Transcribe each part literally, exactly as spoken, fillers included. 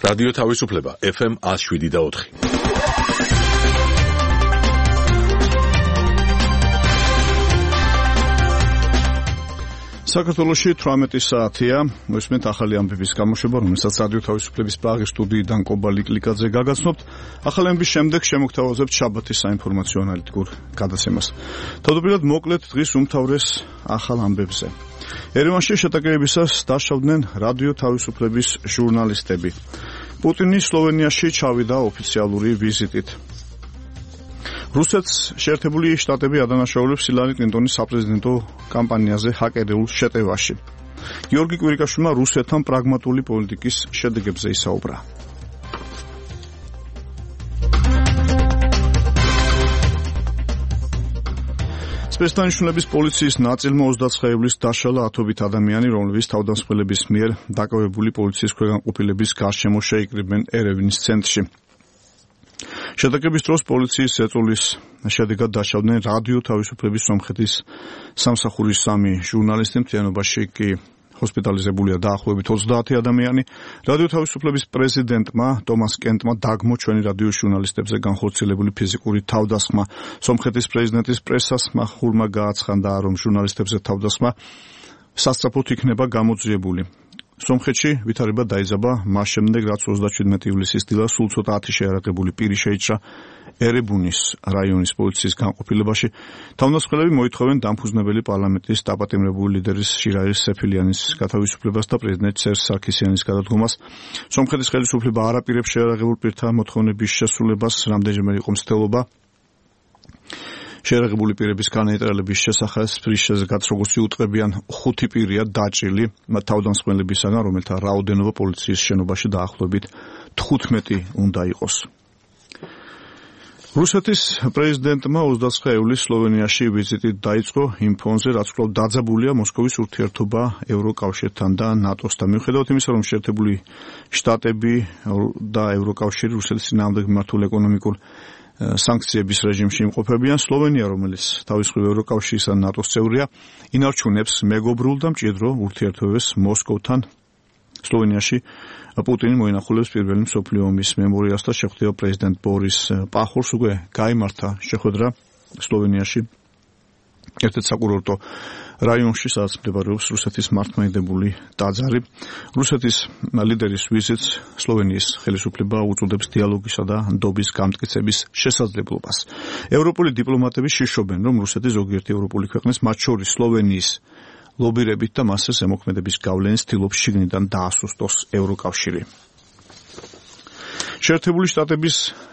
რადიო თავისუფლება ეფ ემ one oh seven და four. საქართველოში თვრამეტი საათია, მოსმენთ ახალი ამბების გამოშვება, რომელსაც რადიო თავისუფლების პრაღის სტუდიიდან კობალი კლიკაძე გაგაცნობთ. ახალი ამბების შემდეგ შემოგთავაზებთ შაბათის საინფორმაციო ანალიტიკურ გადაცემას. თავდაპირველად მოკლედ დღის უმთავრეს ახალ ამბებზე. ერევანში შეტაკებისას დაშავდნენ რადიო თავისუფლების ჟურნალისტები. პუტინი სლოვენიაში ჩავიდა ოფიციალური ვიზიტით. რუსეთს შეერთებული შტატები ადანაშაულებს ჰილარი კლინტონის საპრეზიდენტო კამპანიაზე ჰაკერულ შეტევაში. გიორგი კვირიკაშვილმა რუსეთთან პრაგმატული პოლიტიკის შედეგებზე ისაუბრა. სპეცდანიშნულების პოლიციის ნაწილმა ოცდაცხრა ივლისს დაშალა ათობით ადამიანი, რომლებიც თავდამსხმელების მიერ დაკავებული პოლიციის ქვეგანყოფილების გარშემო შეიკრიბნენ ერევნის ცენტრში. შეტაკების დროს პოლიციის ეწოლის შედეგად დაშავდნენ რადიო თავისუფლების სომხეთის სამსახურის სამი ჟურნალისტი, მთლიანობაში კი ჰოსპიტალიზებულია დაახლოებით ოცდაათი ადამიანი. რადიო თავისუფლების პრეზიდენტმა ტომას კენტმა დაგმო ჩვენი რადიო ჟურნალისტებზე განხორციელებული ფიზიკური თავდასხმა. სომხეთის პრეზიდენტის პრესას მახულმა გააცხადა, რომ ჟურნალისტებზე თავდასხმა სასწრაფოდ იქნება გამოძიებული. სომხეთში ვითარება დაიძაბა მას შემდეგ, რაც ოცდაჩვიდმეტი ივლისის დილას სულ ცოტა ათი შეარაღებული პირი შეიჭრა ერებუნის რაიონის პოლიციის განყოფილებაში. თავდამსხმელები მოითხოვენ დამფუძნებელი პარლამენტის დაპატიმრებული ლიდერის შირაის სეფილიანის გათავისუფლებას და პრეზიდენტ სერჟ სარქისიანის გადადგომას. სომხეთის ხელისუფლება არ აპირებს შეარაღებულ პირთა მოთხოვნების შესრულებას, რამდენჯერმე იყო მცდელობა შეერაღებული პირების განაეტრალების შესახებ ფრის შესახებ, როგორც იუტყებიან, ხუთი პირია დაჭრილი თავდამსხმელებისაგან, რომელთა რაოდენობა პოლიციის შენობაში დაახლოებით თხუთმეტი უნდა იყოს. რუსეთის პრეზიდენტმა ოცდაცხრა ივლისს სლოვენიაში ვიზიტი დაიწყო იმ ფონზე, რაც კვლავ დაძაბულია მოსკოვის ურთიერთობა ევროკავშირთან და ნატოსთან. მიუხედავად იმისა, რომ შეერთებული შტატები და ევროკავშირი რუსეთის წინააღმდეგ მიმართულ ეკონომიკურ სანქციების რეჟიმში იმყოფებიან, სლოვენია, რომელიც თავის მხრივ ევროკავშირისა და ნატოს წევრია, ინარჩუნებს მეგობრულ და მჭიდრო ურთიერთობებს მოსკოვთან. სლოვენიაში პუტინი მოინახულებს პირველი მსოფლიო ომის მემორიალს და შეხვდება პრეზიდენტ ბორის პახორს. უკვე გაიმართა შეხვედრა სლოვენიაში ერთ-ერთ საკურორტო რაიონში, სადაც მდებარეობს რუსეთის მართლმადიდებელი ტაძარი. რუსეთის ლიდერის ვიზიტს სლოვენიის ხელისუფლება უწოდებს დიალოგისა და ნდობის გამტკიცების შესაძლებლობას. ევროპული დიპლომატები შიშობენ, რომ რუსეთის ზოგიერთი ევროპული ქვეყნის, მათ შორის სლოვენიის ლობირებით და მასზე ზემოქმედების გავლენის ცდილობს შიგნიდან დაასუსტოს ევროკავშირი. შეერთებული შტატების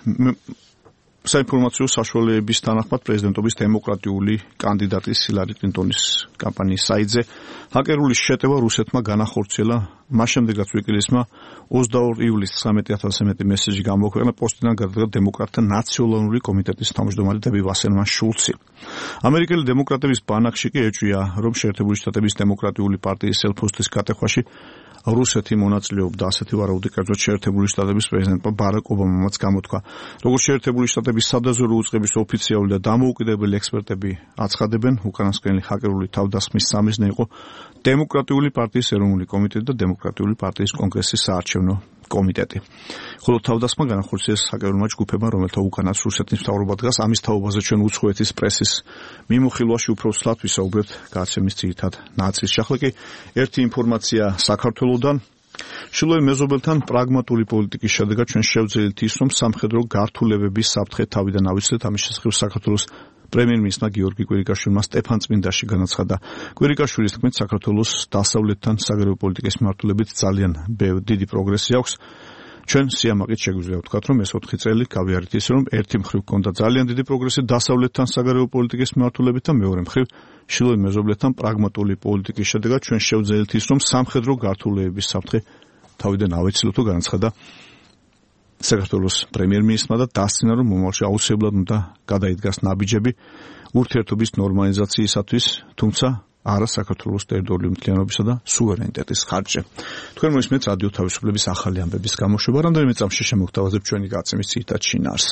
საინფორმაციო საშუალებების თანახმად პრეზიდენტობის დემოკრატიული კანდიდატის ჰილარი კლინტონის კამპანიის საიტზე ჰაკერული შეტევა რუსეთმა განახორციელა, მას შემდეგ რაც ვიკილისმა ოცდაორი ივლისს ცხრამეტი ათასზე მეტი მესეჯი გამოაქვეყნა. პოსტიდან გადადგა დემოკრატთა ნაციონალური კომიტეტის თავმჯდომარე დები ვასერმან შულცი. ამერიკელი დემოკრატების ბანაკში კი ეჭვია, რომ შეერთებული შტატების დემოკრატიული პარტიის ელფოსტის გატეხვაში რუსეთი მონაწილეობდა. ასეთი ვარაუდი კერძოდ შეერთებული შტატების პრეზიდენტმა ბარაკ ობამამაც გამოთქვა. როგორც შეერთებული შტატების სადაზვერვო უწყების ოფიციალური და დამოუკიდებელი ექსპერტები აცხადებენ, უკანასკნელი ჰაკერული თავდასხმის სამიზნე იყო დემოკრატიული პარტიის ეროვნული კომიტეტი და დემოკრატიული პარტიის კონგრესის საარჩევნო კომიტეტი. ხოლო თავდასხმა განახორციელეს ჰაკერულმა ჯგუფებმა, რომელთა უკანაც რუსეთის მთავრობა დგას. ამის თაობაზე ჩვენ უცხოეთის პრესის მიმოხილვაში უფრო სლად ვისაუბრებთ გადაცემის ძირითად ნაწილში. ახლა კი ერთი ინფორმაცია საქართველოსდან. შილოე მეზობელთან პრაგმატული პოლიტიკის შედეგად ჩვენ შევძელით ის, რომ სამხედრო გართულებების საფრთხე თავიდან ავიცილეთ. ამის შესახებ საქართველოს პრემიერ-მინისტრმა გიორგი კვირიკაშვილმა სტეფანწმინდაში განაცხადა. კვირიკაშვილის თქმით, საქართველოს დასავლეთთან საგარეო პოლიტიკის მიმართულებით ძალიან დიდი პროგრესი აქვს. ჩვენ სიამაყით შეგვიძლია ვთქვათ, რომ ეს ოთხი წელი გავიარეთ ისე, რომ ერთი მხრივ ჰქონდა ძალიან დიდი პროგრესი დასავლეთთან საგარეო პოლიტიკის მიმართულებით და მეორე მხრივ შილოე მეზობლებთან პრაგმატული პოლიტიკის შედეგად ჩვენ შევძელით ის, რომ სამხედრო გართულებების საფრთხე თავიდან ავეცილოთ, განაცხადა საქართველოს პრემიერ-მინისტრმა და დასცინა, რომ მომავალში აუცილებლად უნდა გადაიდგას ნაბიჯები ურთიერთობის ნორმალიზაციისათვის, თუმცა არა საქართველოს ტერიტორიული მთლიანობისა და სუვერენიტეტის ხარჯზე. თქვენ მოისმენთ რადიო თავისუფლების ახალი ამბების გამოშვება. რამდენიმე წამში შემოგთავაზებთ ჩვენი გადაცემის ძირითად შინაარსს.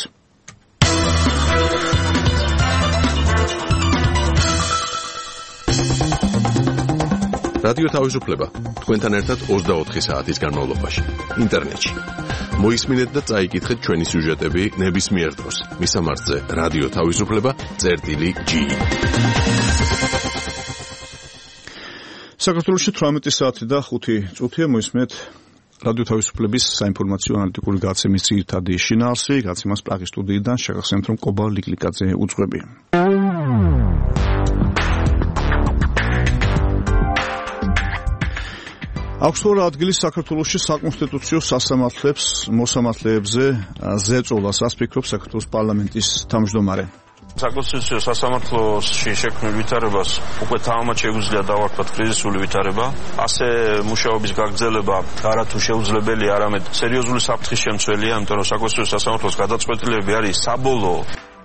რადიო თავისუფლება თქვენთან ერთად ოცდაოთხი საათის განმავლობაში ინტერნეტში. მოისმინეთ და წაიკითხეთ ჩვენი სიუჟეტები ნებისმიერ დროს. მისამართზე რადიო თავისუფლება წერტილი ჯი. საქართველოში თვრამეტი საათი და ხუთი წუთია მოისმენთ რადიო თავისუფლების საინფორმაციო ანალიტიკური გაცემის ძირითადი შინაარსი, გაცემას პრაღის სტუდიიდან შეგახსენებთ, რომ კობა ლიკლიკაძე უძღვები. აქვს თუ რა ადგილი საქართველოში საკონსტიტუციო სასამართლოებს მოსამართლეებზე ზეწოლას, ას ფიქრობს საქართველოს პარლამენტის თავმჯდომარე. საკონსტიტუციო სასამართლოში შექმნილ ვითარებას უკვე თამამად შეგვიძლია დავარქვათ კრიზისული ვითარება. ასე მუშაობის გაგრძელება არა თუ შეუძლებელია, არამედ სერიოზული საფრთხის შემცველია, იმიტომ რომ საკონსტიტუციო სასამართლოს გადაწყვეტილებები არის საბოლოო.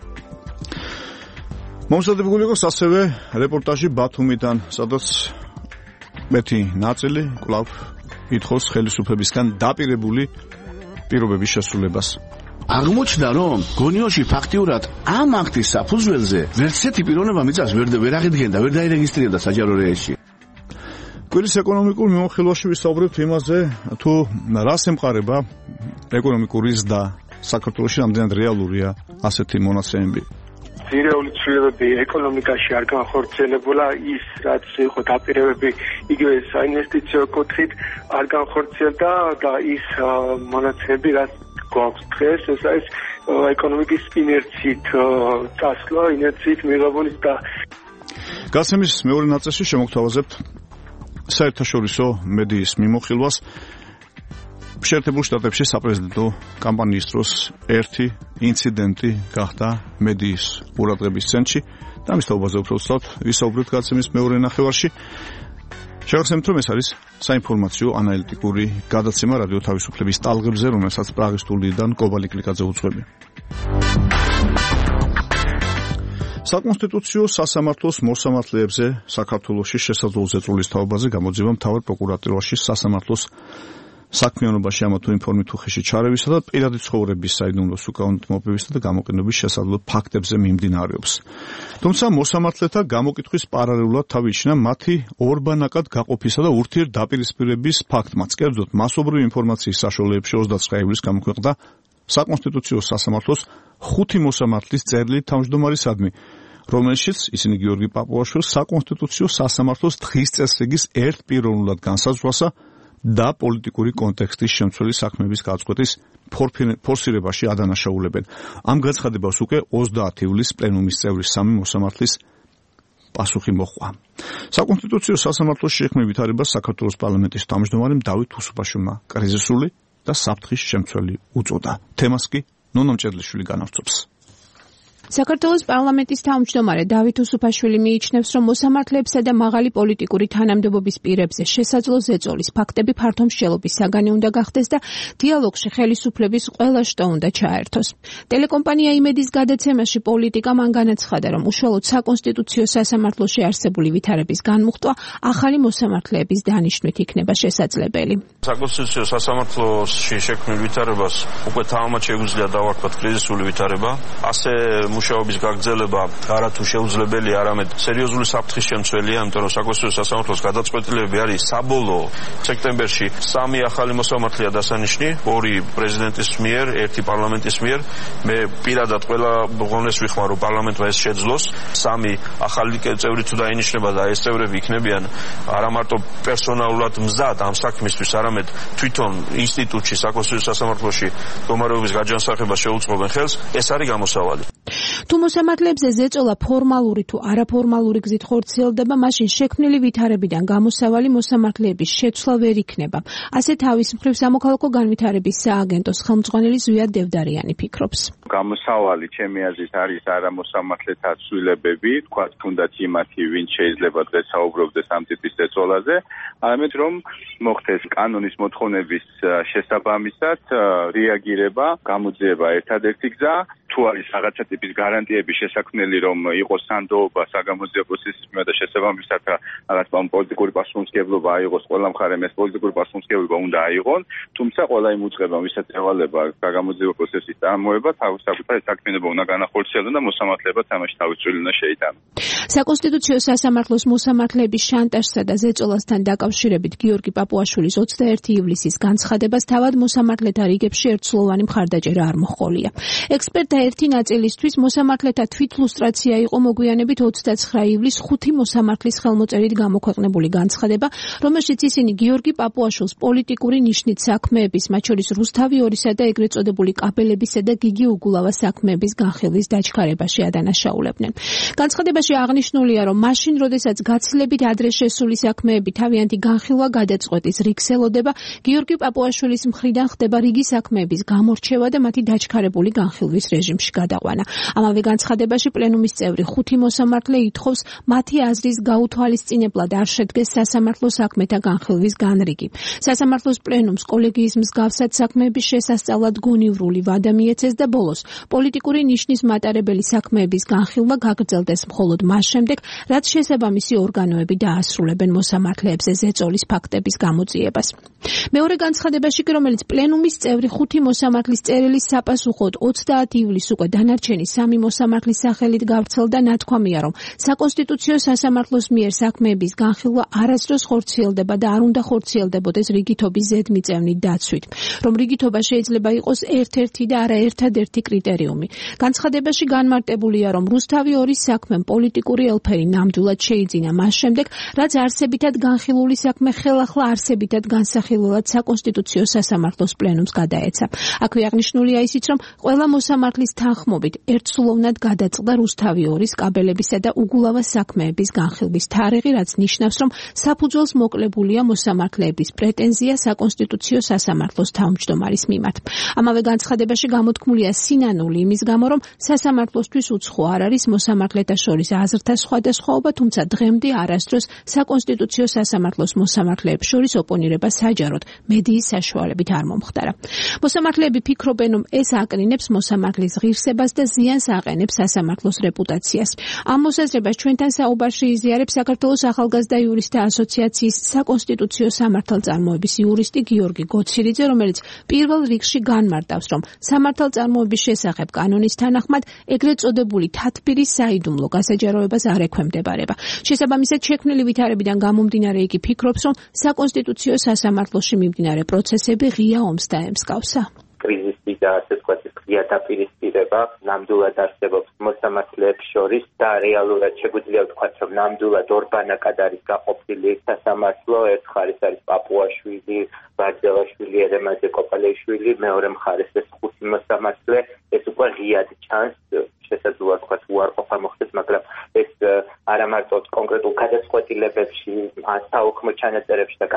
მომზადებული იყოს ასევე რეპორტაჟი ბათუმიდან, სადაც მეტი ნაწილი კვლავ ითხოვს ხელისუფლებისგან დაპირებული პირობების შესრულებას. აღმოჩნდა, რომ გონიოში ფაქტიურად ამ აქტის საფუძველზე ვერცერთი პიროვნება მიწას ვერ ვერ აღიდგენდა, ვერ დაირეგისტრირდა საჯარო რეესტრში. კვირის ეკონომიკურ მიმოხილვაში ვისაუბრებთ იმაზე, თუ რას ემყარება ეკონომიკური ზრდა საქართველოში, რამდენად რეალურია ასეთი მონაცემები. ძირეული ცვლილებები ეკონომიკაში არ განხორციელებულა, ის რაც იყო დაპირებები იგივე საინვესტიციო კუთხით არ განხორციელდა და ის მონაცემები რაც გვაქვს დღეს, ეს არის ეკონომიკის ინერციით წასვლა, ინერციით მიღებული და გაცემის მეორე ნაწილში შემოგთავაზებთ საერთაშორისო მედიის მიმოხილვას. შეერთებულ შტატებში საპრეზიდენტო კამპანიის დროს ერთი ინციდენტი გახდა მედიის ყურადღების ცენტრში და მის თაობაზე უფრო ვსვათ ვისაუბრებთ გაცემის მეორე ნახევარში. შევახსენებთ, რომ ეს არის საინფორმაციო ანალიტიკური გადაცემა რადიო თავისუფლების ტალღებზე, რომელსაც პრაღის სტუდიიდან კობა ლიკლიკაძე უძღვები. საკონსტიტუციო სასამართლოს მოსამართლეებზე საქართველოში შესაძლო ზეწოლის თაობაზე გამოძიება მთავარ პროკურატურაში სასამართლოს საქმიანობაში ამა თუ იმ ფორმით უხეში ჩარევისა და პირადი ცხოვრების საიდუმლოს უკანონოდ მოპოვებისა და გამოყენების შესაძლო ფაქტებზე მიმდინარეობს. თუმცა მოსამართლეთა გამოკითხვის პარალელურად თავი იჩინა მათი ორბანაკად გაყოფისა და ურთიერთდაპირისპირების ფაქტმაც. კერძოდ, მასობრივი ინფორმაციის საშუალებებში ოცდაცხრე ივლისს გამოქვეყნდა საკონსტიტუციო სასამართლოს ხუთი მოსამართლის წერილი თავმჯდომარისადმი, რომელშიც ისინი გიორგი პაპუაშვილს საკონსტიტუციო სასამართლოს დღის წესრიგის ერთპიროვნულად განსაზღვრასა და პოლიტიკური კონტექსტის შემცველი საქმეების გაწყვეტის ფორსირებაში ადანაშაულებენ. ამ გაცხადებას უკვე ოცდაათი ივლისს პლენუმის წევრი სამი მოსამართლის პასუხი მოჰყვა. საკონსტიტუციო სასამართლოს შექმნილ ვითარებას საქართველოს პარლამენტის თავმჯდომარემ დავით უსუპაშვილმა კრიზისული და საფრთხის შემცველი უწოდა. თემას კი ნონა მჭედლიშვილი განავრცობს. საქართველოს პარლამენტის თავმჯდომარე დავით უსუფაშვილი მიიჩნევს, რომ მოსამართლეებსა და მაღალი პოლიტიკური თანამდებობის პირებზე შესაძლო ზეწოლის ფაქტები ფართო მსჯელობის საგანი უნდა გახდეს და დიალოგში ხელისუფლების ყველა შტო უნდა ჩაერთოს. ტელეკომპანია იმედის გადაცემაში პოლიტიკა მან განაცხადა, რომ უშუალოდ საკონსტიტუციო სასამართლოში არსებული ვითარების განმუხტვა ახალი მოსამართლეების დანიშვნით იქნება შესაძლებელი. საკონსტიტუციო სასამართლოში შექმნილ ვითარებას უკვე თამამად შეგვიძლია დავარქვათ კრიზისული ვითარება. ასე მუშაობის გაგრძელება არა თუ შეუძლებელია, არამედ სერიოზული საფრთხის შემცველია, იმიტომ რომ საკონსტიტუციო სასამართლოს გადაწყვეტილებები არის საბოლოო. სექტემბერში სამი ახალი მოსამართლეა დასანიშნი, ორი პრეზიდენტის მიერ, ერთი პარლამენტის მიერ. მე პირადად ყველა ღონეს ვიხმარო პარლამენტმა ეს შეძლოს. სამი ახალი წევრი თუ დაინიშნება და ეს წევრები იქნებიან არა მარტო პერსონალურად მზად ამ საქმისთვის, არამედ თვითონ ინსტიტუტში, საკონსტიტუციო სასამართლოში მდგომარეობის გაჯანსაღებას შეუწყობენ ხელს, ეს არის გამოსავალი. თუ მოსამართლეებზე ზეწოლა ფორმალური თუ არაფორმალური გზით ხორციელდება, მაშინ შექმნილი ვითარებიდან გამოსავალი მოსამართლეების შეცვლა ვერ იქნება. ასე თავის მხრივ სამოქალაქო განვითარების სააგენტოს ხელმძღვანელი ზვია დევდარიანი ფიქრობს. გამოსავალი ჩემი აზრით არის არა მოსამართლეთა ცვლილებები, თქვათ თუნდაც იმათი, ვინც შეიძლება დღეს საუბრობდეს ამ ტიპის ზეწოლაზე, არამედ რომ მოხდეს კანონის მოთხოვნების შესაბამისად რეაგირება, გამოძიება ერთადერთი გზა. თუ არის რაღაცა ტიპის გარანტიები შესაქმნელი, რომ იყოს სანდოობა საგამოძიებო სისტემა და შესაბამისად მოსაბამისად რაღაც პოლიტიკური პასუხისმგებლობა აიღოს, ყველა მხარემ ეს პოლიტიკური პასუხისმგებლობა უნდა აიღონ, თუმცა ყველა იმ უწყებამ ვისაც ევალება საგამოძიებო პროცესის წარმოება, თავის საკუთარი საქმიანობა უნდა განახორციელონ და მოსამართლეებაც ამაში თავის წვლილი უნდა შეიტანონ. საკონსტიტუციო სასამართლოს მოსამართლეების შანტაჟსა და ზეწოლასთან დაკავშირებით გიორგი პაპუაშვილის ოცდაერთი ივლისის განცხადებას თავად მოსამართლეთა რიგებში ერთსულოვანი მხარდაჭერა არ მოჰყოლია. ექსპერტთა ერთი ნაწილისთვის მოსამართლეთა თვითლუსტრაცია იყო მოგვიანებით ოცდაცხრა ივლისს ხუთი მოსამართლის ხელმოწერით გამოქვეყნებული განცხადება, რომელშიც ისინი გიორგი პაპუაშვილს პოლიტიკური ნიშნით საქმეების, მათ შორის რუსთავი ორისა და ეგრეთ წოდებული კაბელებისა და გიგი უგულავას საქმეების განხილვის დაჩქარებაში ადანაშაულებდნენ. განცხადებაში აღნიშნულია, რომ მაშინ, როდესაც გაცილებით ადრე შესული საქმეები თავიანთი განხილვა გადაწყვეტის რიგს ელოდება, გიორგი პაპუაშვილის მხრიდან ხდება რიგი საქმეების გამორჩევა და მათი დაჩქარებული განხილვის რეჟიმში გადაყვანა. ამავე განცხადებაში პლენუმის წევრი ხუთი მოსამართლე ითხოვს მათი აზრის გაუთვალისწინებლად არ შედგეს სასამართლო საქმეთა განხილვის განრიგი. სასამართლოს პლენუმს კოლეგიის მსგავსად საქმეების შესასწავლად გონივრული ვადა მიეცეს და ბოლოს პოლიტიკური ნიშნის მატარებელი საქმეების განხილვა გაგრძელდეს მხოლოდ მას შემდეგ, რაც შესაბამისი ორგანოები დაასრულებენ მოსამართლეებზე ზეწოლის ფაქტების გამოძიებას. მეორე განცხადებაში, რომელიც პლენუმის წევრი ხუთი მოსამართლის წერილის საპასუხოდ ოცდაათი ივლისს უკვე დანარჩენი სამი მოსამართლის სახელით გავრცელდა, ნათქვამია, რომ საკონსტიტუციო სასამართლოს მიერ საქმეების განხილვა არასდროს ხორციელდება და არ უნდა ხორციელდებოდეს რიგითობის ზედმიწევნით დაცვით, რომ რიგითობა შეიძლება იყოს ერთ-ერთი და არა ერთადერთი კრიტერიუმი. განცხადებაში განმარტებულია, რომ რუსთავი ორის საქმემ პოლიტიკური ელფერი ნამდვილად შეიძინა მას შემდეგ, რაც არსებითად განხილული საქმე ხელახლა არსებითად განსახილველად საკონსტიტუციო სასამართლოს პლენუმს გადაეცა. აქვე აღნიშნულია ისიც, რომ ყველა მოსამართლის თანხმობით ერთსულოვნად გადაწყდა რუსთავი ორის კაბელებისა და უგულავას საქმეების განხილვის თარიღი, რაც ნიშნავს, რომ საფუძველს მოკლებულია მოსამართლეების პრეტენზია საკონსტიტუციო სასამართლოს თავმჯდომარის მიმართ. ამავე განცხადებაში გამოთქმულია სინანული იმის გამო, რომ სასამართლოსთვის უცხო არ არის მოსამართლეთა შორის აზრთა სხვადასხვაობა, თუმცა დღემდე არასდროს საკონსტიტუციო სასამართლოს მოსამართლეებს შორის ოპონირება საჯაროდ მედიის საშუალებით არ მომხდარა. მოსამართლეები ფიქრობენ, რომ ეს აკრინებს მოსამართლის ღირსებას და ზიანს აყენებს სასამართლოს რეპუტაციას. ამ მოსაზრებას ჩვენთან საუბარში იზიარებს საქართველოს ახალგაზრდა იურისტთა ასოციაციის საკონსტიტუციო სამართალწარმოების იურისტი გიორგი გოცირიძე, რომელიც პირველ რიგში განმარტავს, რომ სამართალწარმოების შესახებ კანონის თანახმად ეგრეთ წოდებული თათბირის საიდუმლო გასაჯაროებას არ ექვემდებარება. შესაბამისად, შექმნილი ვითარებიდან გამომდინარე იგი ფიქრობს, რომ საკონსტიტუციო სასამართლოში მიმდინარე პროცესები ღია ომს დაემსგავსა. კრიზისი და ასე ვთქვათ, ღია დაპირისპირება ნამდვილად არსებობს მოსამართლეებს შორის და რეალურად შეგვიძლია ვთქვათ, რომ ნამდვილად ორბანაკად არის გაყოფილი სასამართლო. ერთ მხარეს არის პაპუაშვილი, ბარძელაშვილი, ერემაძე კოპალეიშვილი, მეორე მხარეს ეს ხუთი მოსამართლე. ეს უკვე ღიად ჩანს, შესაძლოა ვთქვათ, უარყოფა მოხდეს, მაგრამ ეს არა მარტო კონკრეტულ გადაწყვეტილებებში, საუქმო ჩანაწერებში და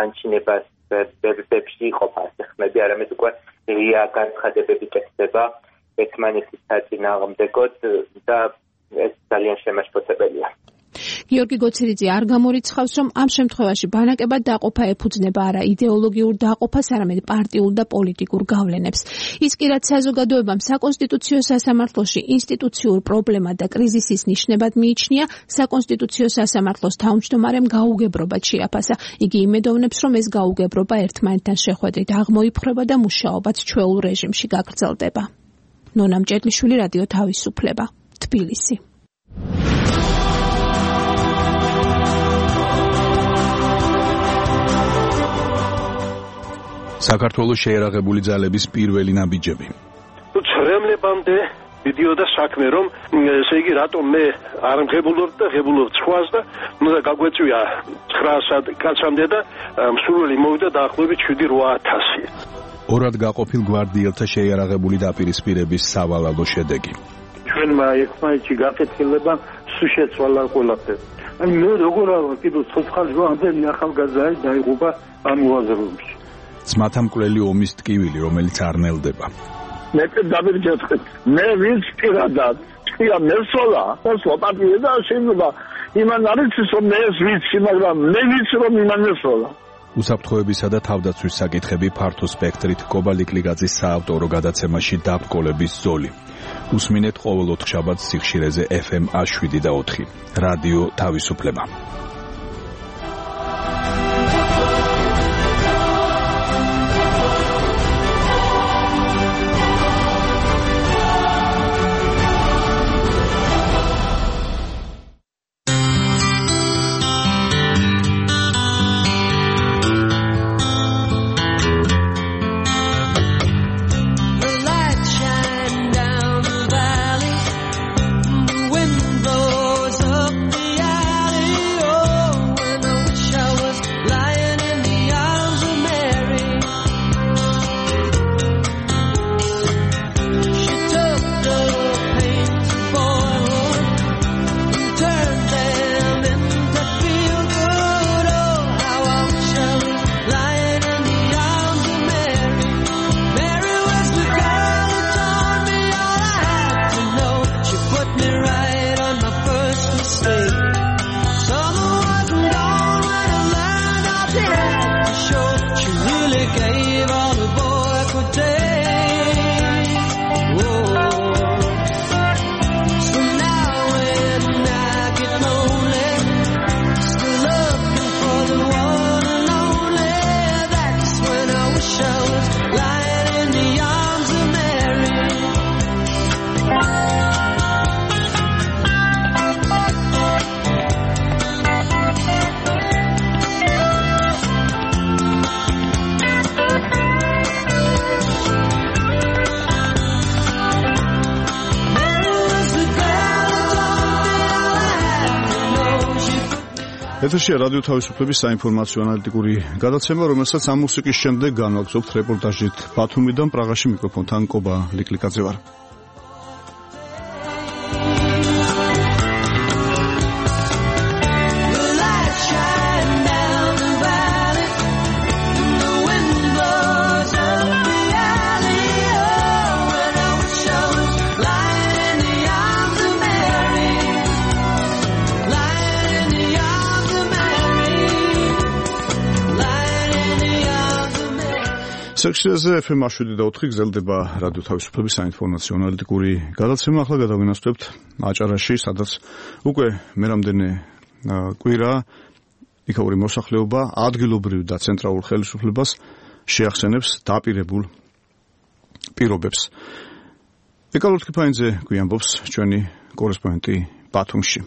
განჩინებებში იყოფა ასე ხმები, არამედ უკვე ღია განცხადებები კეთდება ერთმანეთის საწინააღმდეგოდ და ეს ძალიან შემაშფოთებელია. გიორგი გოცირიძე არ გამორიცხავს, რომ ამ შემთხვევაში ბანაკებად დაყოფა ეფუძნება არა იდეოლოგიურ დაყოფას, არამედ პარტიულ და პოლიტიკურ გავლენებს. ის კი რაც საზოგადოებამ საკონსტიტუციო სასამართლოში ინსტიტუციურ პრობლემად და კრიზისის ნიშნებად მიიჩნია, საკონსტიტუციო სასამართლოს თავმჯდომარემ გაუგებრობად შეაფასა. იგი იმედოვნებს, რომ ეს გაუგებრობა ერთმანეთთან შეხვედრით აღმოიფხრება და მუშაობაც ჩვეულ რეჟიმში გაგრძელდება. ნონა მჭედლიშვილი, რადიო თავისუფლება, თბილისი. საქართველოს შეერაღებული ძალების პირველი ნაბიჯები. ცრემლებამდე მიდიოდა საქმე, რომ ესე იგი რატომ მე არ მღებულობ და ღებულობ სხვას და უნდა გაგვეწვია ცხრა კაცამდე და მსურველი მოვიდა დაახლოებით შვიდი რვა ათასი. ორად გაყოფილ გვარდიელთა შეიარაღებული დაპირისპირების სავალალო შედეგი. ჩვენმა ერთმანეთში გაკეთილება სულ შეცვალა ყველაფერი. აი მე როგორ არა კიდევ ცოცხალი ამდენი ახალგაზრდა დაიღუპა ამ უაზროებში. ძმათა მკვლელი ომის ტკივილი, რომელიც არ ნელდება. მე დავირჯეთხეთ. მე ვინც პირადად თქვია მესოლა, მოსვა პარტია და შეიძლება იმან არის რომ მე ეს ვიცი, მაგრამ მე ვიცი რომ იმან მესოლა. უსაფრთხოებისა და თავდაცვის საკითხები ფართო სპექტრით კობალიკლიგაძის საავტორო გადაცემაში დაბრკოლების ზოლი. უსმინეთ ყოველ ოთხშაბათს სიხშირეზე ეფ ემ შვიდი და ოთხი. რადიო თავისუფლება. ეთერშია რადიო თავისუფლების საინფორმაციო ანალიტიკური გადაცემა, რომელსაც ამ მუსიკის შემდეგ განვაგრძობთ რეპორტაჟით ბათუმიდან. პრაღაში მიკროფონთან კობა ლიკლიკაძე ვარ. სექციაზე ეფ ემ შვიდი და ოთხი გრძელდება რადიო თავისუფლების საინფორმაციო ანალიტიკური გადაცემა. ახლა გადავინასწრებთ აჭარაში, სადაც უკვე მერამდენე კვირა იქაური მოსახლეობა ადგილობრივ და ცენტრალურ ხელისუფლებას შეახსენებს დაპირებულ პირობებს. ეკალ ლუთქიფანიძე გვიამბობს ჩვენი კორესპონდენტი ბათუმში.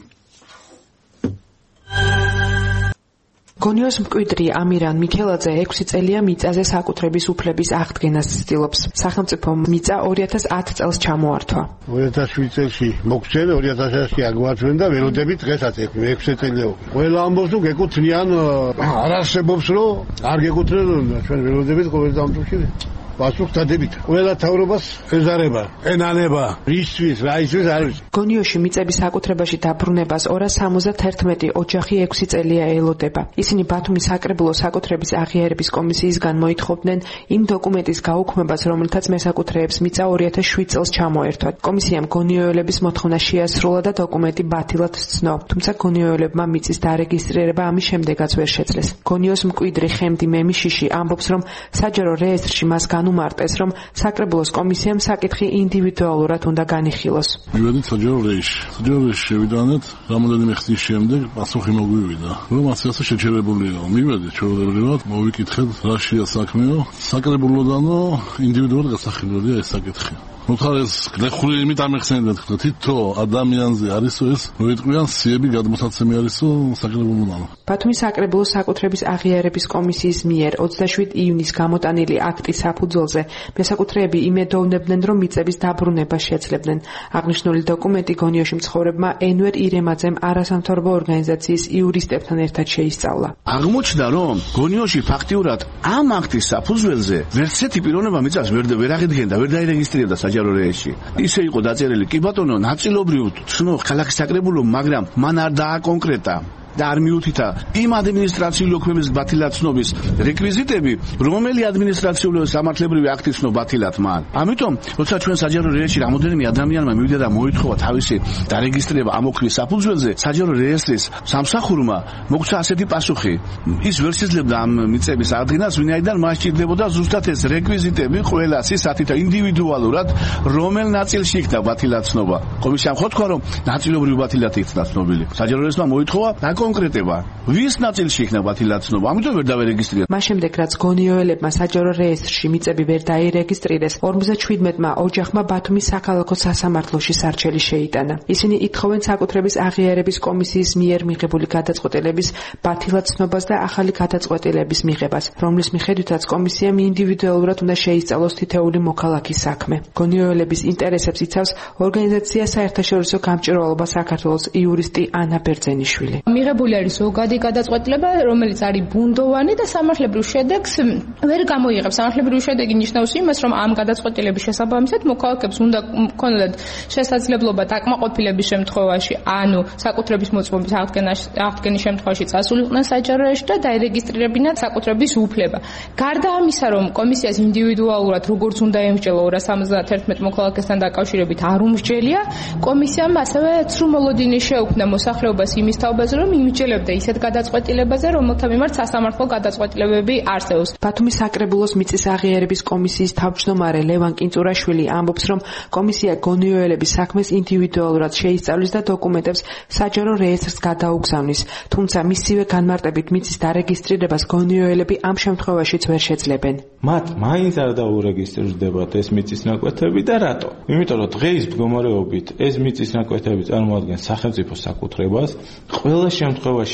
გონიოს მკვიდრი ამირან მიქელაძე ექვსი წელია მიწაზე საკუთრების უფლების აღდგენას ცდილობს. სახელმწიფო მიწა ორი ათას ათი წელს ჩამოართვა. ორი ათას შვიდი წელში მოგცენ, ორი ათას ათში აგვაჩვენ და ველოდებით დღესაც ექვსი წელია. ყველა ამბობს რომ გეკუთვნიან, არ არსებობს რომ არ გეკუთვნენ, ჩვენ ველოდებით ყოველ დამტვერში პასუხს დადებით. ყველა თავრობას ეზარება, ენანება, რისთვის, რა ისთვის არ ვიცი. გონიოში მიწების საკუთრებაში დაბრუნებას ორას სამოცდაერთმეტი ოჯახი ექვსი წელია ელოდება. ისინი ბათუმის საკრებულო საკუთრების აღიარების კომისიისგან მოითხოვდნენ იმ დოკუმენტის გაუქმებას, რომელთაც მესაკუთრეებს მიწა ორი ათას შვიდ წელს ჩამოერთვათ. კომისიამ გონიოელების მოთხოვნა შეასრულა და დოკუმენტი ბათილად სცნო. თუმცა გონიოელებმა მიწის დარეგისტრირება ამის შემდეგაც ვერ შეძლეს. გონიოს მკვიდრი ხემდი მემიშიში ამბობს, რომ საჯარო რეესტრში მას უმარტეს, რომ საკრებულოს კომისიამ საკითხი ინდივიდუალურად უნდა განიხილოს. მივედით საჯარო რეისში. საჯარო რეისში შევიდანეთ, რამოდენიმე ხნის შემდეგ პასუხი მოგვივიდა, რომ ასე ასე შეჩერებულია. მივედით ჩვეულებრივად, მოვიკითხეთ რა შეა საქმეო, საკრებულოდანო ინდივიდუალურად გასახილველია ეს საკითხი. მოხარეს გლეხული იმით ამეხსენებათ, რომ თითო ადამიანზე არისო ეს მოიტყვიან სიები გადმოსაცემი არისო საკრებულოდანო. ბათუმის საკრებულოს საკუთრების აღიარების კომისიის მიერ ოცდაშვიდი იუნის გამოტანილი აქტის საფუძველზე მესაკუთრეები იმედოვნებდნენ, რომ მიწების დაბრუნება შეძლებდნენ. აღნიშნული დოკუმენტი გონიოში მცხოვრებმა ენვერ ირემაძემ არასამთავრობო ორგანიზაციის იურისტებთან ერთად შეისწავლა. აღმოჩნდა, რომ გონიოში ფაქტიურად ამ აქტის საფუძველზე ვერცერთი პიროვნება მიწას ვერ ვერ აღიდგენდა, ვერ დაირეგისტრირებდა საჯარო რეესში. ისე იყო დაწერილი, კი ბატონო, ნაწილობრივ ცნო ქალაქის საკრებულო, მაგრამ მან არ დააკონკრეტა და არ მიუთითა იმ ადმინისტრაციული ოქმების ბათილაცნობის რეკვიზიტები, რომელი ადმინისტრაციული სამართლებრივი აქტი ცნო ბათილად მან. ამიტომ, როცა ჩვენ საჯარო რეესტრში რამოდენიმე ადამიანმა მივიდა და მოითხოვა თავისი დარეგისტრირება ამ ოქმის საფუძველზე, საჯარო რეესტრის სამსახურმა მოგცა ასეთი პასუხი: ის ვერ შეძლებდა ამ მიწების აღდგენას, ვინაიდან მას სჭირდებოდა ზუსტად ეს რეკვიზიტები ყველა სისათით და ინდივიდუალურად, რომელ ნაწილში იქნა ბათილაცნობა. კომისიამ ხო თქვა, რომ ნაწილობრივ ბათილად იქნა ცნობილი. საჯარო რეესტრმა მოითხოვა კონკრეტება, ვის ნაწილში იქნა ბათილაცნობა, ამიტომ ვერ დავერეგისტრირდა. მას შემდეგ, რაც გონიოელებმა საჯარო რეესტრში მიწები ვერ დაირეგისტრირეს, ორმოცდაშვიდმეტმა ოჯახმა ბათუმის საქალაქო სასამართლოში სარჩელი შეიტანა. ისინი ითხოვენ საკუთრების აღიარების კომისიის მიერ მიღებული გადაწყვეტილების ბათილაცნობას და ახალი გადაწყვეტილების მიღებას, რომლის მიხედვითაც კომისიამ ინდივიდუალურად უნდა შეისწავლოს თითეული მოქალაქის საქმე. გონიოელების ინტერესებს იცავს ორგანიზაცია საერთაშორისო გამჭვირვალობა საქართველოს იურისტი ანა ბერძენიშვილი. მიღებული არის ზოგადი გადაწყვეტილება, რომელიც არის ბუნდოვანი და სამართლებრივ შედეგს ვერ გამოიღებს. სამართლებრივი შედეგი ნიშნავს იმას, რომ ამ გადაწყვეტილების შესაბამისად მოქალაქეებს უნდა ჰქონოდათ შესაძლებლობა დაკმაყოფილების შემთხვევაში, ანუ საკუთრების მოწმობის აღდგენის შემთხვევაში წასულიყვნენ საჯარო რეესტრში და დაირეგისტრირებინათ საკუთრების უფლება. გარდა ამისა, რომ კომისიას ინდივიდუალურად როგორც უნდა ემსჯელა ორას სამოცდაერთმეტ მოქალაქესთან დაკავშირებით არ უმსჯელია, კომისიამ ასევე ცრუმოლოდინი შეუქმნა მოსახლეობას იმის თაობაზე, რომ იმსჯელებდა ისეთ გადაწყვეტილებაზე, რომელთა მიმართ სასამართლო გადაწყვეტილებები არსებობს. ბათუმის საკრებულოს მიწის აღიარების კომისიის თავმჯდომარე ლევან კინწურაშვილი ამბობს, რომ კომისია გონიოელების საქმეს ინდივიდუალურად შეისწავლის და დოკუმენტებს საჯარო რეესტრს გადაუგზავნის, თუმცა მისივე განმარტებით მიწის დარეგისტრირებას გონიოელები ამ შემთხვევაშიც ვერ შეძლებენ. მათ მაინც არ დაურეგისტრირდებათ ეს მიწის ნაკვეთები და რატო? იმიტომ რომ დღეის მდგომარეობით ეს მიწის ნაკვეთები წარმოადგენს სახელმწიფო საკუთრებას. ყველა შემთხვევაში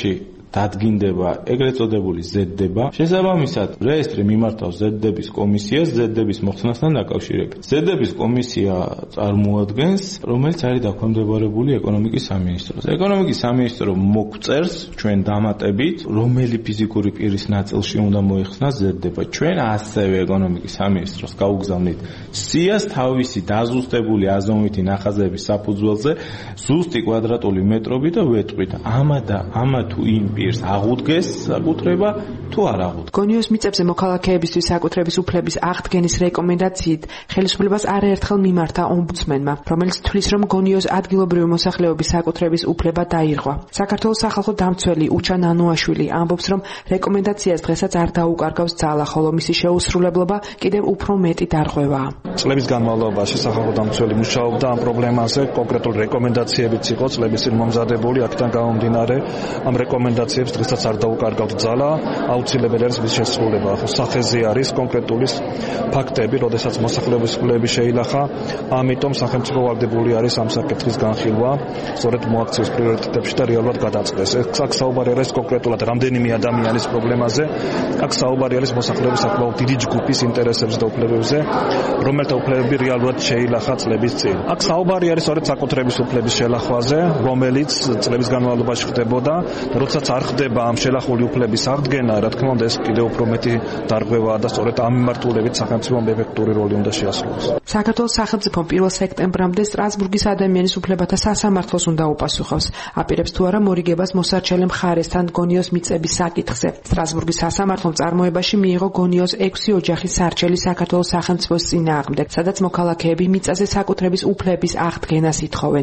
დადგინდება ეგრეთ წოდებული ზედდება. შესაბამისად, რეესტრი მიმართავს ზედდების კომისიას ზედდების მოხსნასთან დაკავშირებით. ზედდების კომისია წარმოადგენს, რომელიც არის დაქვემდებარებული ეკონომიკის სამინისტროს. ეკონომიკის სამინისტრო მოგწერს ჩვენ დამატებით, რომელი ფიზიკური პირის ნაწილში უნდა მოიხსნას ზედდება. ჩვენ ასევე ეკონომიკის სამინისტროს გაუგზავნით სიას თავისი დაზუსტებული აზომვითი ნახაზების საფუძველზე ზუსტი კვადრატული მეტრები და ვეტყვით ამა და ამა თუ იმ პირს აღუდგეს საკუთრება თუ არ აღუდგეს. გონიოს მიწებზე მოქალაქეებისთვის საკუთრების უფლების აღდგენის რეკომენდაციით ხელისუფლებას არაერთხელ მიმართა ომბუდსმენმა, რომელიც თვლის, რომ გონიოს ადგილობრივი მოსახლეობის საკუთრების უფლება დაირღვა. საქართველოს სახალხო დამცველი უჩა ნანუაშვილი ამბობს, რომ რეკომენდაციას დღესაც არ დაუკარგავს ძალა, ხოლო მისი შეუსრულებლობა კიდევ უფრო მეტი დარღვევაა. წლების განმავლობაში სახალხო დამცველი მუშაობდა ამ პრობლემაზე, კონკრეტულ რეკომენდაციებიც იყო წლების წინ მომზადებული, აქედან გამომდინარე ამ რეკომენდაციებს დღესაც არ დაუკარგავთ ძალა, აუცილებელი არის მის შესრულება. ხო სახეზე არის კონკრეტული ფაქტები, როდესაც მოსახლეობის უფლებები შეილახა, ამიტომ სახელმწიფო ვალდებული არის ამ საკითხის განხილვა, სწორედ მოაქციოს პრიორიტეტებში და რეალურად გადაწყდეს. აქ საუბარი არის კონკრეტულად რამდენიმე ადამიანის პრობლემაზე, აქ საუბარი არის მოსახლეობის საკმაოდ დიდი ჯგუფის ინტერესებზე და უფლებებზე, რომელთა უფლებები რეალურად შეილახა წლების წინ. აქ საუბარი არის სწორედ საკუთრების უფლების შელახვაზე, რომელიც წლების განმავლობაში ხდებოდა და როდესაც არ ხდება ამ შელახული უფლების აღდგენა, რა თქმა უნდა ეს კიდევ უფრო მეტი დარღვევაა და სწორედ ამ მიმართულებით სახელმწიფომ ეფექტური როლი უნდა შეასრულოს. საქართველოს სახელმწიფომ პირველ სექტემბრამდე სტრასბურგის ადამიანის უფლებათა სასამართლოს უნდა უპასუხოს. აპირებს თუ არა მორიგებას მოსარჩელე მხარესთან გონიოს მიწების საკითხზე. სტრასბურგის სასამართლომ წარმოებაში მიიღო გონიოს ექვსი ოჯახის სარჩელი საქართველოს სახელმწიფოს წინააღმდეგ, სადაც მოქალაქეები მიწაზე საკუთრების უფლების აღდგენას ითხოვენ.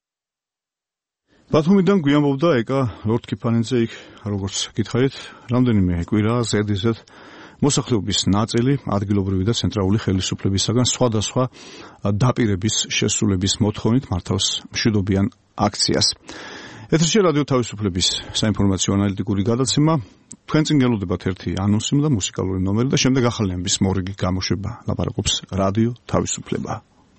ბათუმიდან გვიამბობდა ეკა ლორდ კიფანიძე, იქ როგორც გითხარით, რამდენიმე კვირა ზედიზედ მოსახლეობის ნაწილი ადგილობრივი და ცენტრალური ხელისუფლებისაგან სხვადასხვა დაპირების შესრულების მოთხოვნით მართავს მშვიდობიან აქციას. ეთერში რადიო თავისუფლების საინფორმაციო ანალიტიკური გადაცემა. თქვენ წინ გელოდებათ ერთი ანონსი და მუსიკალური ნომერი და შემდეგ ახალების მორიგი გამოშვება. ლაპარაკობს რადიო თავისუფლება.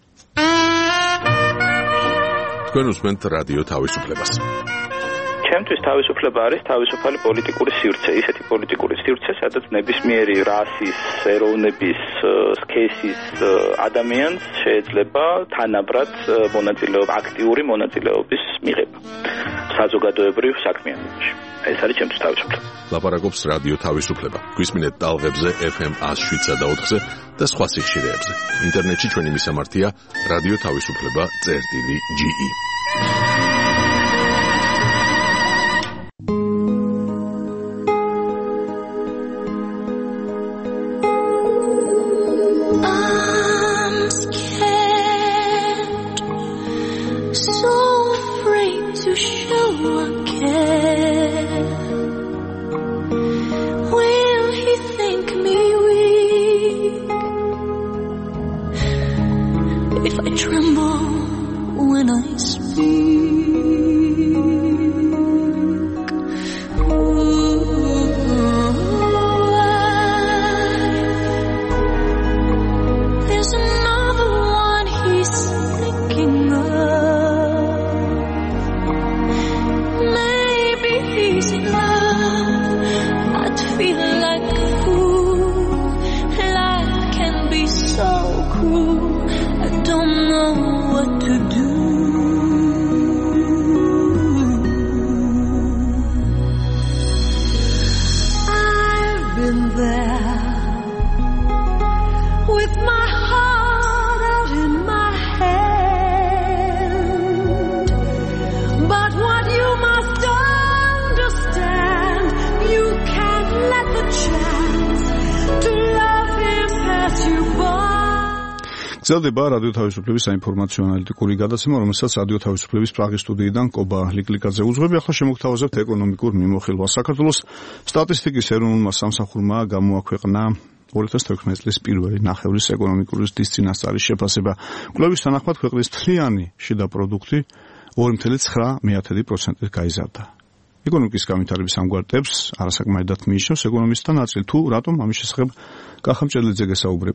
თქვენ უსმენთ რადიო თავისუფლებას. ჩემთვის თავისუფლება არის თავისუფალი პოლიტიკური სივრცე, ისეთი პოლიტიკური სივრცე, სადაც ნებისმიერი რასის, ეროვნების, სქესის ადამიანს შეიძლება თანაბრად მონაწილეობა, აქტიური მონაწილეობის მიღება საზოგადოებრივ საქმიანობაში. ეს არის ჩემთვის თავისუფლება. ლაპარაკობს რადიო თავისუფლება. გვისმინეთ ტალღებზე ეფ ემ one oh seven point four-ზე და სხვა სიხშირეებზე. ინტერნეტში ჩვენი მისამართია რადიო თავისუფლება წერტილი ჯი ი. გრძელდება რადიო თავისუფლების საინფორმაციო ანალიტიკური გადაცემა, რომელსაც რადიო თავისუფლების პრაღის სტუდიიდან კობა ლიკლიკაძე უძღვები. ახლა შემოგთავაზებთ ეკონომიკურ მიმოხილვას. საქართველოს სტატისტიკის ეროვნულმა სამსახურმა გამოაქვეყნა ორი ათას თერთმეტი წლის პირველი ნახევრის ეკონომიკური წინასწარის შეფასება. კვლევის თანახმად ქვეყნის მთლიანი შიდა პროდუქტი ორი წუთი ცხრა პროცენტით გაიზარდა. ეკონომიკის განვითარების ამგვარ ტემპს არასაკმარისად მიიჩნევს ეკონომისტთა ნაწილი. თუ რატომ ამის შესახებ კახა მჭედლიძე გესაუბრებათ.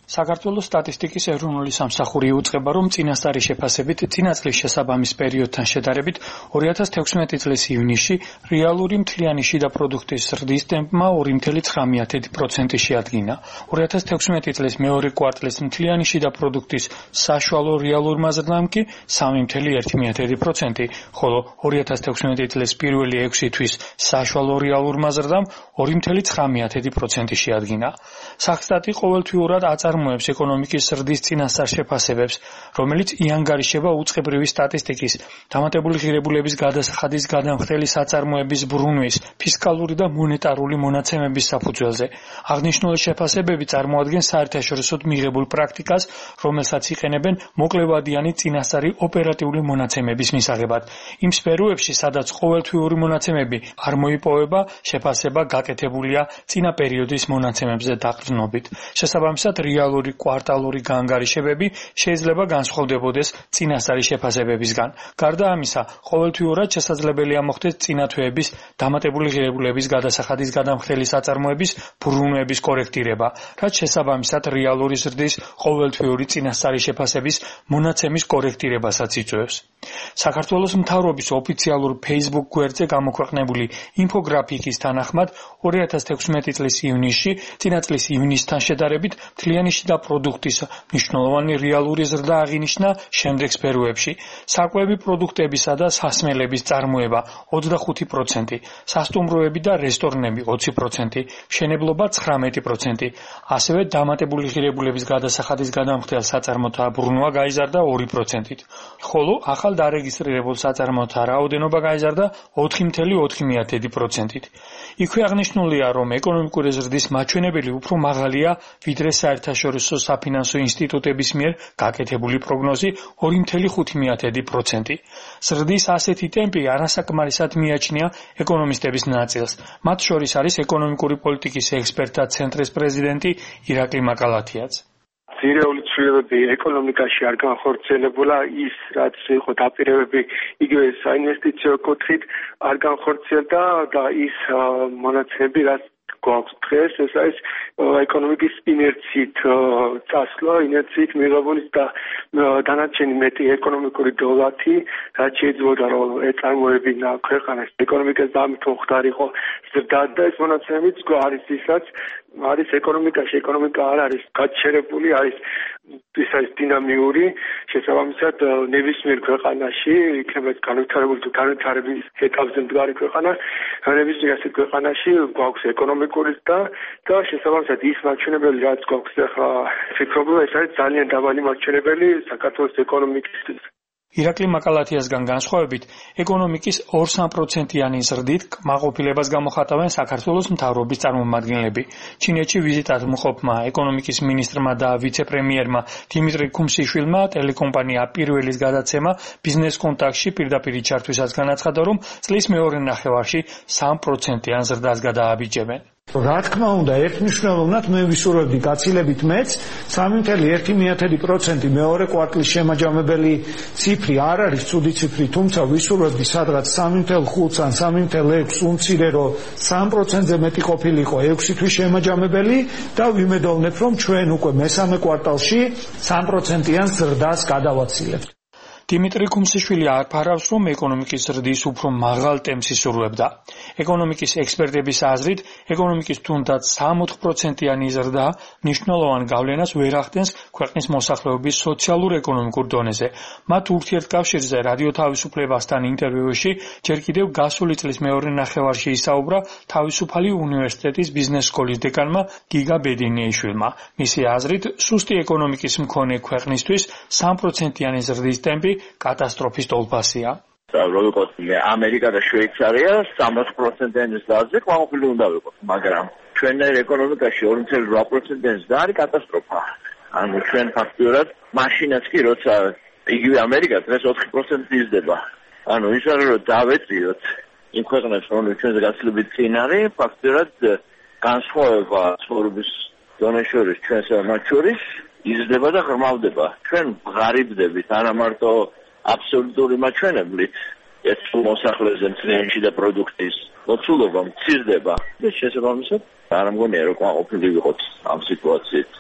საქართველოს სტატისტიკის ეროვნული სამსახური იუწყება, რომ წინასწარი შეფასებით წინა წლის შესაბამის პერიოდთან შედარებით ორი ათას თექვსმეტი წლის ივნისში რეალური მთლიანი შიდა პროდუქტის ზრდის ტემპმა ორი წუთი ცხრამეტი პროცენტი შეადგინა. ორი ათას თექვსმეტი წლის მეორე კვარტლის მთლიანი შიდა პროდუქტის საშუალო რეალურმა ზრდამ კი სამი წუთი ერთი პროცენტი, ხოლო ორი ათას თექვსმეტი წლის პირველი ექვსი თვის საშუალო რეალურმა ზრდამ ორი წუთი ცხრამეტი პროცენტი შეადგინა. სახსტატი ყოველთვიურად აწარმოებს ეკონომიკის ზრდის წინასწარ შეფასებებს, რომელიც იანგარიშება უწყებრივი სტატისტიკის, დამატებული ღირებულების გადასახადის გადამხდელი საწარმოების ბრუნვის, ფისკალური და მონეტარული მონაცემების საფუძველზე. აღნიშნული შეფასებები წარმოადგენს საერთაშორისოდ მიღებულ პრაქტიკას, რომელსაც იყენებენ მოკლევადიანი წინასწარი ოპერატიული მონაცემების მისაღებად. იმ სფეროებში, სადაც ყოველთვიური მონაცემები არ მოიპოვება, შეფასება გაკეთებულია წინა პერიოდის მონაცემებზე დაყრდნობით. შესაბამისად, რეალური კვარტალური გაანგარიშებები შეიძლება განსხვავდებოდეს წინასწარი შეფასებებისგან. გარდა ამისა, ყოველთვიურად შესაძლებელია მოხდეს წინა თვეების დამატებული ღირებულების გადასახადის გადამხდელი საწარმოების ბრუნვების კორექტირება, რაც შესაბამისად რეალური ზრდის ყოველთვიური წინასწარი შეფასების მონაცემის კორექტირებასაც იწვევს. საქართველოს მთავრობის ოფიციალურ Facebook გვერდზე გამოქვეყნებული ინფოგრაფიკის თანახმად, ორი ათას თექვსმეტი წლის ივნისში წინა წლის ივნისთან შედარებით მთლიანი შიდა პროდუქტის მნიშვნელოვანი რეალური ზრდა აღინიშნა შემდეგ სფეროებში: საკვები პროდუქტებისა და სასმელების წარმოება ოცდახუთი პროცენტი, სასტუმროები და რესტორნები ოცი პროცენტი, მშენებლობა ცხრამეტი პროცენტი, ასევე დამატებული ღირებულების გადასახადის გადამხდელ საწარმოთა ბრუნვა გაიზარდა ორი პროცენტით, ხოლო ახალ დარეგისტრირებულ საწარმოთა რაოდენობა გაიზარდა ოთხი წუთი ოთხი პროცენტით. იქვე აღნიშნულია, რომ ეკონომიკური ზრდის მაჩვენებელი უფრო მაღალია, ვიდრე საერთაშორისო საფინანსო ინსტიტუტების მიერ გაკეთებული პროგნოზი ორი წუთი ხუთი პროცენტი. ზრდის ასეთი ტემპი არასაკმარისად მიაჩნია ეკონომისტების ნაწილს. მათ შორის არის ეკონომიკური პოლიტიკის ექსპერტთა ცენტრის პრეზიდენტი ირაკლი მაკალათიაც. ძირეული ცვლილებები ეკონომიკაში არ განხორციელებულა, ის რაც იყო დაპირებები იგივე საინვესტიციო კუთხით არ განხორციელდა და ის მონაცემები რაც გვაქვს დღეს, ეს არის ეკონომიკის ინერციით წასვლა, ინერციით მიღებული და დანარჩენი მეტი ეკონომიკური დოლათი, რაც შეიძლება რომ ეწარმოებინა ქვეყანას ეკონომიკას დამთოხდარიყო ზრდა და ეს მონაცემებიც არის ისაც არის ეკონომიკაში, ეკონომიკა არ არის გაჩერებული, არის ის არის დინამიური, შესაბამისად ნებისმიერ ქვეყანაში იქნება განვითარებული თუ განვითარების ეტაპზე მდგარი ქვეყანა, ნებისმიერ ასეთ ქვეყანაში გვაქვს ეკონომიკური და და შესაბამისად ის მაჩვენებელი რაც გვაქვს ახლა ფიქრობ რომ ეს არის ძალიან დაბალი მაჩვენებელი საქართველოს ეკონომიკისთვის. ირაკლი მაკალათიასგან განსხვავებით, ეკონომიკის ორ სამ პროცენტიანი ზრდით კმაყოფილებას გამოხატავენ საქართველოს მთავრობის წარმომადგენლები. ჩინეთში ვიზიტად მყოფმა ეკონომიკის მინისტრმა და ვიცე-პრემიერმა დიმიტრი ქუმსიშვილმა ტელეკომპანია პირველის გადაცემა ბიზნეს კონტაქტში პირდაპირ ჩართვისაც განაცხადა, რომ წლის მეორე ნახევარში სამ პროცენტიან ზრდას გადააბიჯებენ. რა თქმა უნდა, ერთმნიშვნელოვნად მე ვისურვებდი გაცილებით მეც სამი წუთი ერთი პროცენტი მეორე კვარტლის შემაჯამებელი ციფრი არ არის ცუდი ციფრი, თუმცა ვისურვებდი სადღაც სამი წუთი ხუთს ან სამი წუთი ექვსს უმცირე რომ სამ პროცენტზე მეტი ყოფილიყო ექვსი თვის შემაჯამებელი და ვიმედოვნებ რომ ჩვენ უკვე მესამე კვარტალში სამ პროცენტიან ზრდას გადავაცილებთ. დიმიტრი ქუმსიშვილი აფარავს, რომ ეკონომიკის ზრდის უფრო მაღალ ტემპს ისურვებდა. ეკონომიკის ექსპერტების აზრით, ეკონომიკის თუნდაც სამ ოთხ პროცენტიანი ზრდა მნიშვნელოვან გავლენას ვერ ახდენს ქვეყნის მოსახლეობის სოციალურ-ეკონომიკურ დონეზე. მათ ურთიერთკავშირზე რადიო თავისუფლებასთან ინტერვიუში ჯერ კიდევ გასული წლის მეორე ნახევარში ისაუბრა თავისუფალი უნივერსიტეტის ბიზნეს სკოლის დეკანმა გიგა ბედინიაშვილმა. მისი აზრით, სუსტი ეკონომიკის მქონე ქვეყნისთვის სამ პროცენტიანი ზრდის ტემპი კატასტროფის ტოლფასია. ვიყოთ ამერიკა და შვეიცარია სამოცი პროცენტიანი ზრდაზე ყოფილი უნდა ვიყოთ, მაგრამ ჩვენერ ეკონომიკაში ორი წუთი რვა პროცენტიანი ზრდა არის კატასტროფა. ანუ ჩვენ ფაქტიურად მაშინაც კი როცა იგივე ამერიკა დღეს ოთხი პროცენტი იზრდება. ანუ ის არის რომ დავეწიოთ იმ ქვეყნებს, რომლებიც ჩვენზე გაცილებით წინ არის, ფაქტიურად განსხვავება ცხოვრების დონეს შორის ჩვენსა და მათ შორის იზრდება და ღრმავდება. ჩვენ ღარიბდებით არა მარტო აბსოლუტური მაჩვენებლით, ეს მოსახლეზე მთლიანში და პროდუქტის მოცულობა მცირდება და შესაბამისად არ მგონია რომ ყოფილი ვიყოთ ამ სიტუაციით.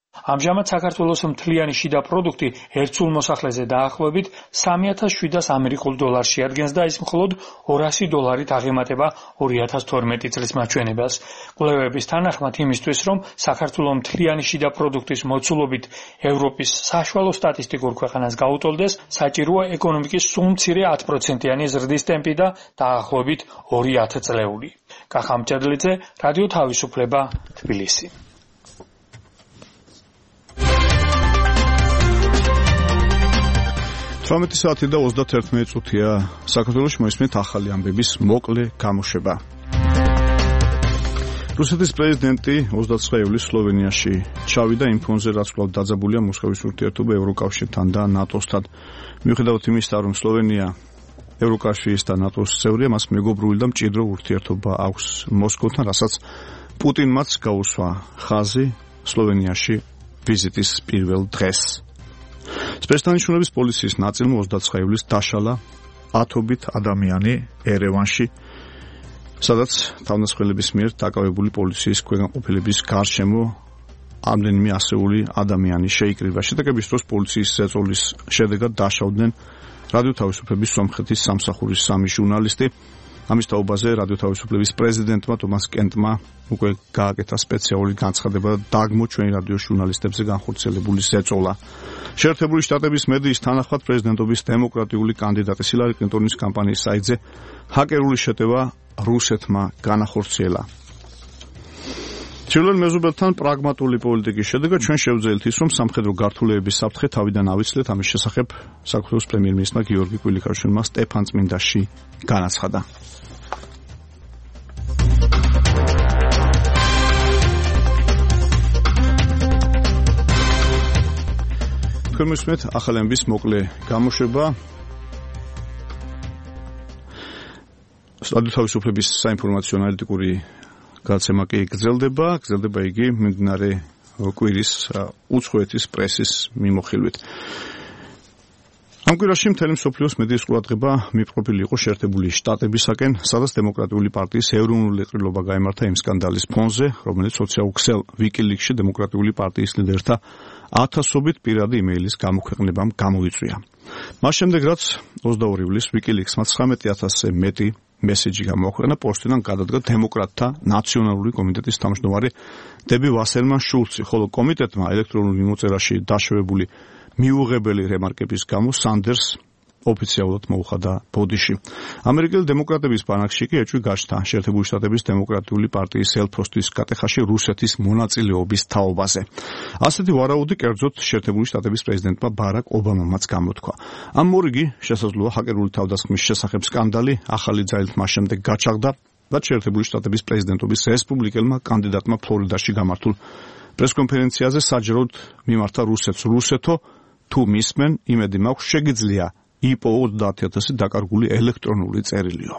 ამჟამად საქართველოს მთლიანი შიდა პროდუქტი ერთსულ მოსახლეზე დაახლოებით სამი ათას შვიდას ამერიკულ დოლარს შეადგენს და ის მხოლოდ ორასი დოლარით აღემატება ორი ათას თორმეტი წლის მაჩვენებელს. კვლევების თანახმად იმისთვის, რომ საქართველოს მთლიანი შიდა პროდუქტის მოცულობით ევროპის საშუალო სტატისტიკურ ქვეყანას გაუტოლდეს, საჭიროა ეკონომიკის სულ მცირე ათი პროცენტიანი ზრდის ტემპი და დაახლოებით ორი ათწლეული. კახა მჭედლიძე, რადიო თავისუფლება, თბილისი. თვრამეტი საათი და ოცდაერთმეტი წუთია. საქართველოში მოისმენთ ახალი ამბების მოკლე გამოშვება. რუსეთის პრეზიდენტი ოცდაცხრა ივლისს სლოვენიაში ჩავიდა იმ ფონზე, რაც კვლავ დაძაბულია მოსკოვის ურთიერთობა ევროკავშირთან და ნატოსთან. მიუხედავად იმისა, რომ სლოვენია ევროკავშირის და ნატოს წევრია, მას მეგობრული და მჭიდრო ურთიერთობა აქვს მოსკოვთან, რასაც პუტინმაც გაუსვა ხაზი სლოვენიაში ვიზიტის პირველ დღეს. სპეცდანიშნულების პოლიციის ნაწილმა ოცდაცხრა ივლისს დაშალა ათობით ადამიანი ერევანში, სადაც თავდამსხმელების მიერ დაკავებული პოლიციის ქვეგანყოფილების გარშემო ამდენიმე ასეული ადამიანი შეიკრიბა. შეტაკების დროს პოლიციის ზეწოლის შედეგად დაშავდნენ რადიო თავისუფლების სომხეთის სამსახურის სამი ჟურნალისტი. ამის თაობაზე რადიო თავისუფლების პრეზიდენტმა თომას კენტმა უკვე გააკეთა სპეციალური განცხადება და დაგმო ჩვენი რადიო ჟურნალისტებზე განხორციელებული ზეწოლა. შეერთებული შტატების მედიის თანახმად პრეზიდენტობის დემოკრატიული კანდიდატი ჰილარი კლინტონის კამპანიის საიტზე ჰაკერული შეტევა რუსეთმა განახორციელა. ჩრდილოეთ მეზობელთან პრაგმატული პოლიტიკის შედეგად ჩვენ შევძელით ის, რომ სამხედრო გართულებების საფრთხე თავიდან ავიცილეთ. ამის შესახებ საქართველოს პრემიერ-მინისტრმა გიორგი კვილიქაშვილმა სტეფანწმინდაში განაცხადა. თქვენ მოსმენთ ახალი ამბების მოკლე გამოშვება. რადიო თავისუფლების საინფორმაციო ანალიტიკური გადაცემა კი გრძელდება, გრძელდება იგი მიმდინარე კვირის უცხოეთის პრესის მიმოხილვით. ამ კვირაში მთელი მსოფლიოს მედიის ყურადღება მიპყრობილი იყო შეერთებული შტატებისაკენ, სადაც დემოკრატიული პარტიის ეროვნული ყრილობა გაემართა იმ სკანდალის ფონზე, რომელიც სოციალურ ქსელ ვიკილიქსში დემოკრატიული პარტიის ლიდერთა ათასობით პირადი იმეილის გამოქვეყნებამ გამოიწვია. მას შემდეგ, რაც ოცდაორი ივლისს ვიკილიქსმა ცხრამეტი ათასზე მეტი მესეჯი გამოაქვეყნა, პოსტიდან გადადგა დემოკრატთა ნაციონალური კომიტეტის თავმჯდომარე დები ვასერმან შულცი, ხოლო კომიტეტმა ელექტრონულ მიმოწერაში დაშვებული მიუღებელი რემარკების გამო სანდერს ოფიციალურად მოუხადა ბოდიში. ამერიკელი დემოკრატების ბანაკში კი ეჭვი გაჩნდა შეერთებული შტატების დემოკრატიული პარტიის ელფროსტის კატეხაში რუსეთის მონაწილეობის თაობაზე. ასეთი ვარაუდი კერძოდ შეერთებული შტატების პრეზიდენტმა ბარაკ ობამამაც გამოთქვა. ამ მორიგი შესაძლოა ჰაკერული თავდასხმის შესახებ სკანდალი ახალი ძალით მას შემდეგ გაჩაღდა და შეერთებული შტატების პრეზიდენტობის რესპუბლიკელმა კანდიდატმა ფლორიდაში გამართულ პრესკონფერენციაზე საჯაროდ მიმართა რუსეთს. რუსეთო, თუ მისმენ, იმედი მაქვს, შეგიძლია იპო ოცდაათი ათასი დაკარგული ელექტრონული წერილიო.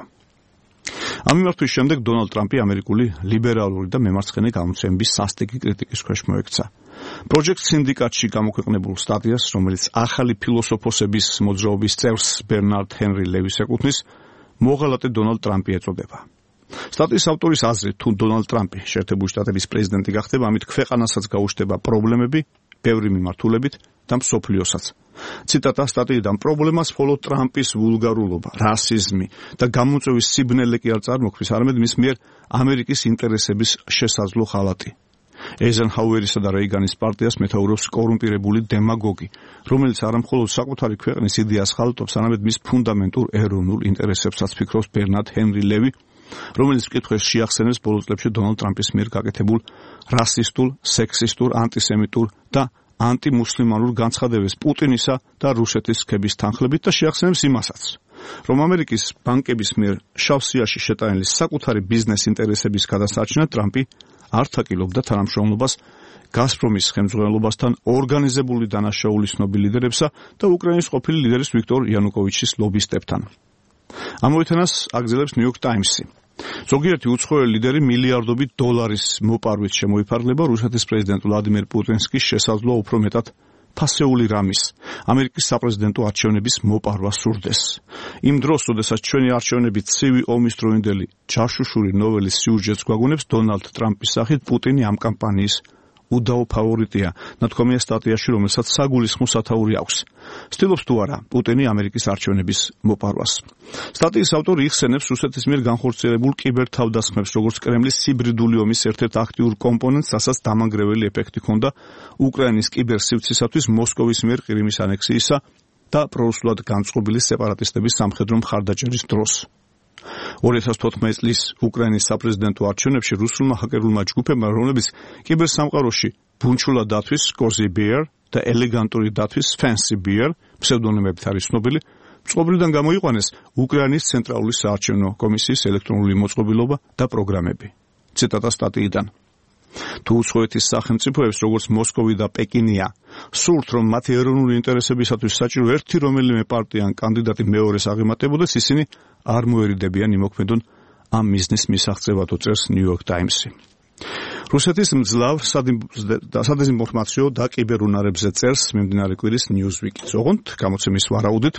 ამ მიმართვის შემდეგ დონალდ ტრამპი ამერიკული ლიბერალური და მემარცხენე გამოცემების სასტიკი კრიტიკის ქვეშ მოექცა. Project Syndicate-ში გამოქვეყნებულ სტატიას, რომელიც ახალი ფილოსოფოსების მოძრაობის წევრს ბერნარდ ჰენრი ლევის ეკუთვნის, მოღალატე დონალდ ტრამპი ეწოდება. სტატიის ავტორის აზრით, თუ დონალდ ტრამპი შეერთებული შტატების პრეზიდენტი გახდება, ამით ქვეყანასაც გაუჩნდება პრობლემები, ბევრი მიმართულებით და მსოფლიოსაც. ციტატა სტატიიდან პრობლემას მხოლოდ ტრამპის ვულგარულობა, რასიზმი და გამოწვევის სიბნელე კი არ წარმოქმნის, არამედ მის მიერ ამერიკის ინტერესების შესაძლო ხალატი. ეიზენჰაუერისა და რეიგანის პარტიას მეთაურობს კორუმპირებული დემაგოგი, რომელიც არამხოლოდ საკუთარი ქვეყნის იდეას ხალატობს, არამედ მის ფუნდამენტურ ეროვნულ ინტერესებსაც, ფიქრობს ბერნარდ ჰენრი ლევი, რომელიც მკითხველს შეახსენებს ბოლო წლებში დონალდ ტრამპის მიერ გაკეთებულ რასისტულ, სექსისტურ, ანტისემიტურ და ანტიმუსლიმანურ განცხადებებს პუტინისა და რუსეთის ქების თანხლებით და შეახსენებს იმასაც, რომ ამერიკის ბანკების მიერ შავ სიაში შეტანილი საკუთარი ბიზნეს ინტერესების გადასარჩენად ტრამპი არ თაკილობდა თანამშრომლობას გაზპრომის ხელმძღვანელობასთან, ორგანიზებული დანაშაულის ცნობილ ლიდერებსა და უკრაინის ყოფილი ლიდერის ვიქტორ იანუკოვიჩის ლობისტებთან. ამოითანას აგრძელებს New York Times-ი. ზოგიერთი უცხოელი ლიდერი მილიარდობით დოლარის მოპარვით შემოიფარგლება რუსეთის პრეზიდენტ ვლადიმერ პუტინსკის შესაძლოა უფრო მეტად ფასეული რამის ამერიკის საპრეზიდენტო არჩევნების მოპარვა სურდეს. იმ დროს, როდესაც ჩვენი არჩევნები ცივი ომის დროინდელი ჯაშუშური ნოველის სიუჟეტს გვაგონებს, დონალდ ტრამპის სახით პუტინი ამ კამპანიის უდაო ფავორიტია, ნათქვამია სტატიაში, რომელსაც საგულისხმო სათაური აქვს. ცდილობს თუ არა პუტინი ამერიკის არჩევნების მოპარვას. სტატიის ავტორი იხსენებს რუსეთის მიერ განხორციელებულ კიბერთავდასხმებს, როგორც კრემლის ჰიბრიდული ომის ერთ-ერთ აქტიურ კომპონენტს, რასაც დამანგრეველი ეფექტი ჰქონდა უკრაინის კიბერსივრცისათვის მოსკოვის მიერ ყირიმის ანექსიისა და პრორუსულად განწყობილი სეპარატისტების სამხედრო მხარდაჭერის დროს. ორი ათას თოთხმეტი წლის უკრაინის საპრეზიდენტო არჩევნებში რუსულმა ჰაკერულმა ჯგუფებმა, რომლებიც კიბერსამყაროში ბუნჩულა დათვის Cozy Bear და ელეგანტური დათვის Fancy Bear ფსევდონიმებით არის ცნობილი, წყობრიდან გამოიყვანეს უკრაინის ცენტრალური საარჩევნო კომისიის ელექტრონული მოწყობილობა და პროგრამები. ციტატა სტატიიდან. თუ უცხოეთის სახელმწიფოებს, როგორც მოსკოვი და პეკინია, სურთ, რომ მათი ეროვნული ინტერესებისათვის საჭირო ერთი რომელიმე პარტია ან კანდიდატი მეორეს აღემატებოდეს, ისინი არ მოერიდებიან იმოქმედონ ამ მიზნის მისაღწევად, წერს New York Times-ი. რუსეთის მძლავრ სადეზინფორმაციო და კიბერუნარებზე წერს მიმდინარე კვირის Newsweek-ი. ოღონდ გამოცემის ვარაუდით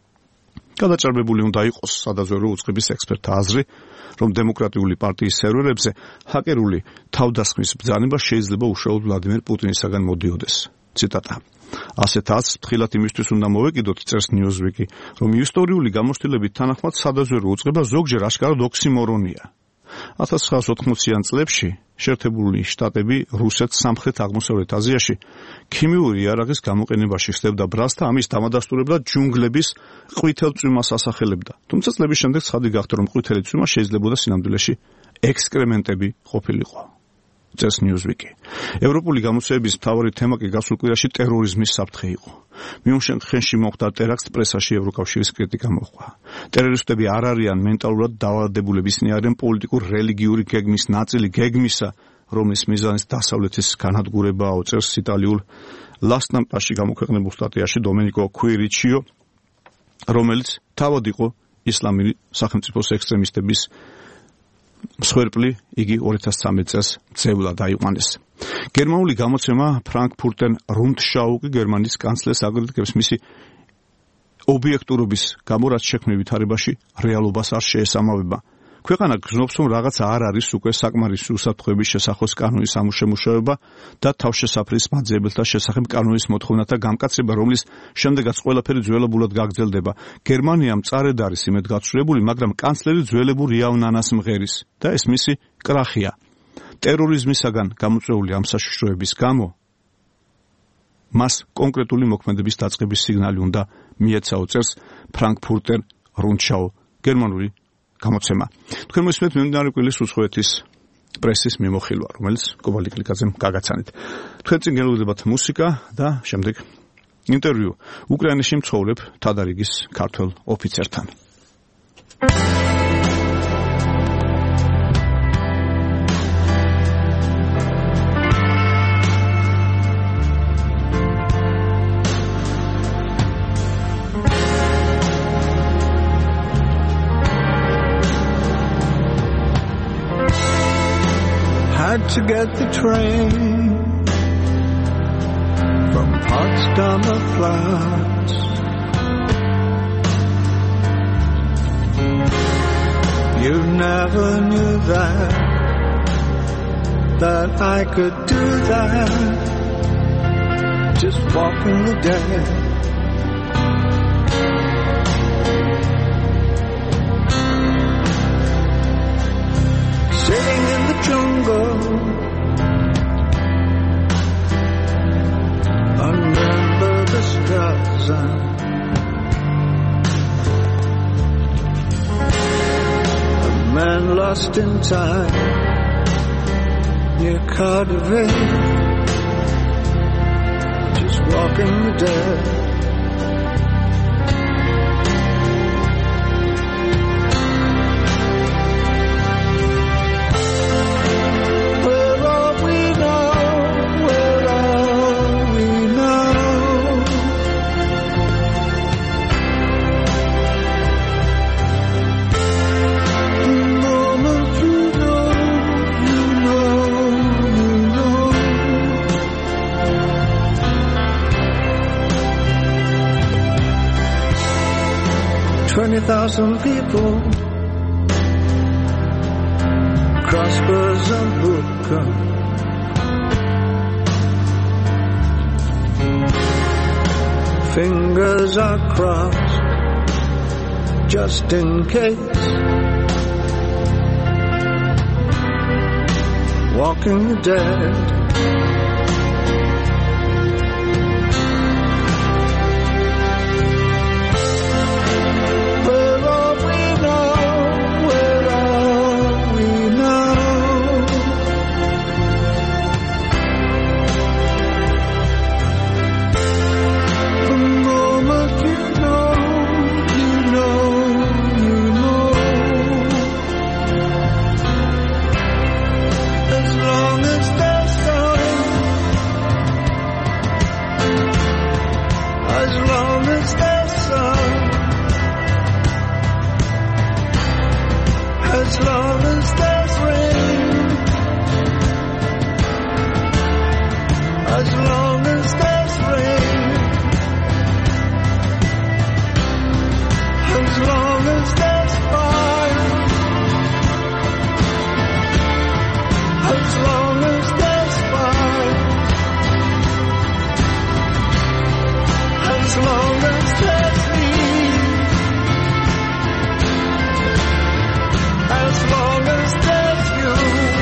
გადაჭარბებული უნდა იყოს სადაზვერვო უწყების ექსპერტთა აზრი, რომ დემოკრატიული პარტიის სერვერებზე ჰაკერული თავდასხმის ბრძანება შეიძლება უშუალოდ ვლადიმერ პუტინისაგან მოდიოდეს. ციტატა. ასეთ აზრს ფრთხილად იმისთვის უნდა მოვეკიდოთ, წერს Newsweek-ი, რომ ისტორიული გამოცდილებით თანახმად სადაზვერვო უწყება ზოგჯერ აშკარად ოქსიმორონია. ათას ცხრაასი ოთხმოციან წლებში შეერთებული შტატები რუსეთს სამხრეთ-აღმოსავლეთ აზიაში ქიმიური იარაღის გამოყენებაში ხდებდა ბრალს და ამის დამადასტურებლად ჯუნგლების ყვითელ წვიმას ასახელებდა. თუმცა წლების შემდეგ ცხადი გახდა, რომ ყვითელი წვიმა შეიძლებოდა სინამდვილეში ექსკრემენტები ყოფილიყო. წერს Newsweek-ი. ევროპული გამოცემების მთავარი თემა კი გასულ კვირაში ტერორიზმის საფრთხე იყო. მიუნხენში მოხდა ტერაქტს, პრესაში ევროკავშირის კრიტიკა მოჰყვა. ტერორისტები არ არიან მენტალურად დაავადებულები, ისინი არიან პოლიტიკურ რელიგიური გეგმის ნაწილი, გეგმისა, რომლის მიზანიც დასავლეთის განადგურებაა, წერს იტალიურ La Stampa-ში გამოქვეყნებულ სტატიაში დომენიკო ქვირიჩიო, რომელიც თავად იყო ისლამური სახელმწიფოს ექსტრემისტების მსხვერპლი, იგი ორი ათას ცხრამეტი წელს ძევლად აიყვანეს. გერმანული გამოცემა Frankfurter Rundschau კი გერმანიის კანცლერს აგრეთვე მისი ობიექტურობის გამო, რაც შექმნილ ვითარებაში რეალობას არ შეესამავება. ქვეყანა გრძნობს, რომ რაღაც არ არის უკვე საკმარისი უსაფრთხოების შესახოს კანონის ამუშავება და თავშესაფრის მაძიებელთა შესახებ კანონის მოთხოვნათა გამკაცება, რომლის შემდეგაც ყველაფერი ძველებურად გაგრძელდება. გერმანია მწარედ არის იმედ გაცვლებული, მაგრამ კანცლერი ძველებურ იავნანას მღერის და ეს მისი კრახია. ტერორიზმისაგან გამოწვეული ამ საშიშროების გამო მას კონკრეტული მოქმედების დაწყების სიგნალი უნდა მიეცაო, წერს Frankfurter Rundschau გერმანული გამოცემა. თქვენ მოსმენთ მიმდინარე კვირის უცხოეთის პრესის მიმოხილვა, რომელიც კობალი კლიკაძემ გაგაცანით. თქვენ წინ გელოდებათ მუსიკა და შემდეგ ინტერვიუ უკრაინაში მცხოვრებ თადარიგის ქართველ ოფიცერთან. Had to get the train from Potsdamer Platz. You never knew that, that I could do that, just walking the dead. Sitting in the jungle under the Straße, a man lost in time near Cardiff, just walking the dead. Twenty thousand people, crossbows and hookah, Fingers are crossed just in case. Walking the dead. Where are we now? Where are we now? The moment you know, you know, you know. As long as there's sun, as long as there's sun, as long as there's rain, as long as there's rain, as long as there's fire, as long as there's fire, as long as there's leaves, as long as there's you.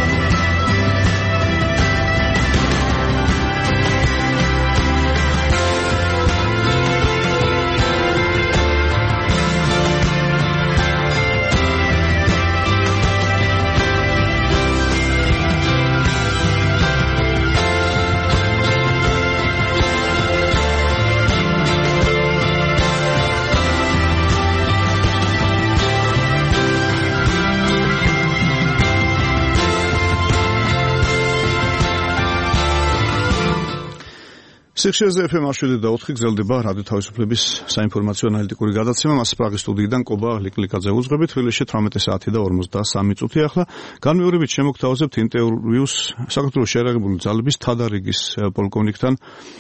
სიხშირეზე ეფ ემ შვიდი და ოთხი გრძელდება რადიო თავისუფლების საინფორმაციო ანალიტიკური გადაცემა. მას პრაღის სტუდიიდან კობა ლიკლიკაძე უძღვებით. თბილისში თვრამეტი საათი და ორმოცდასამი წუთი. ახლა განმეორებით შემოგთავაზებთ ინტერვიუს საქართველოს შეიარაღებული ძალების თადარიგის პოლკოვნიკთან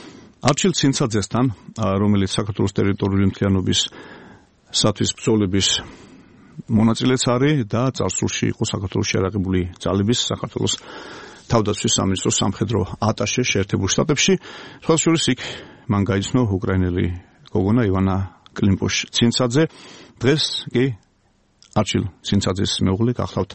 არჩილ ცინცაძესთან, რომელიც საქართველოს ტერიტორიული მთლიანობისათვის ბრძოლების მონაწილეც არის და წარსულში იყო საქართველოს შეიარაღებული ძალების საქართველოს თავდაცვის სამინისტროს სამხედრო ატაშე შეერთებულ შტატებში. სხვა შორის იქ მან გაიცნო უკრაინელი გოგონა ივანა კლიმპოშ-ცინცაძე. დღეს კი არჩილ ცინცაძეს მეუღლე გახლავთ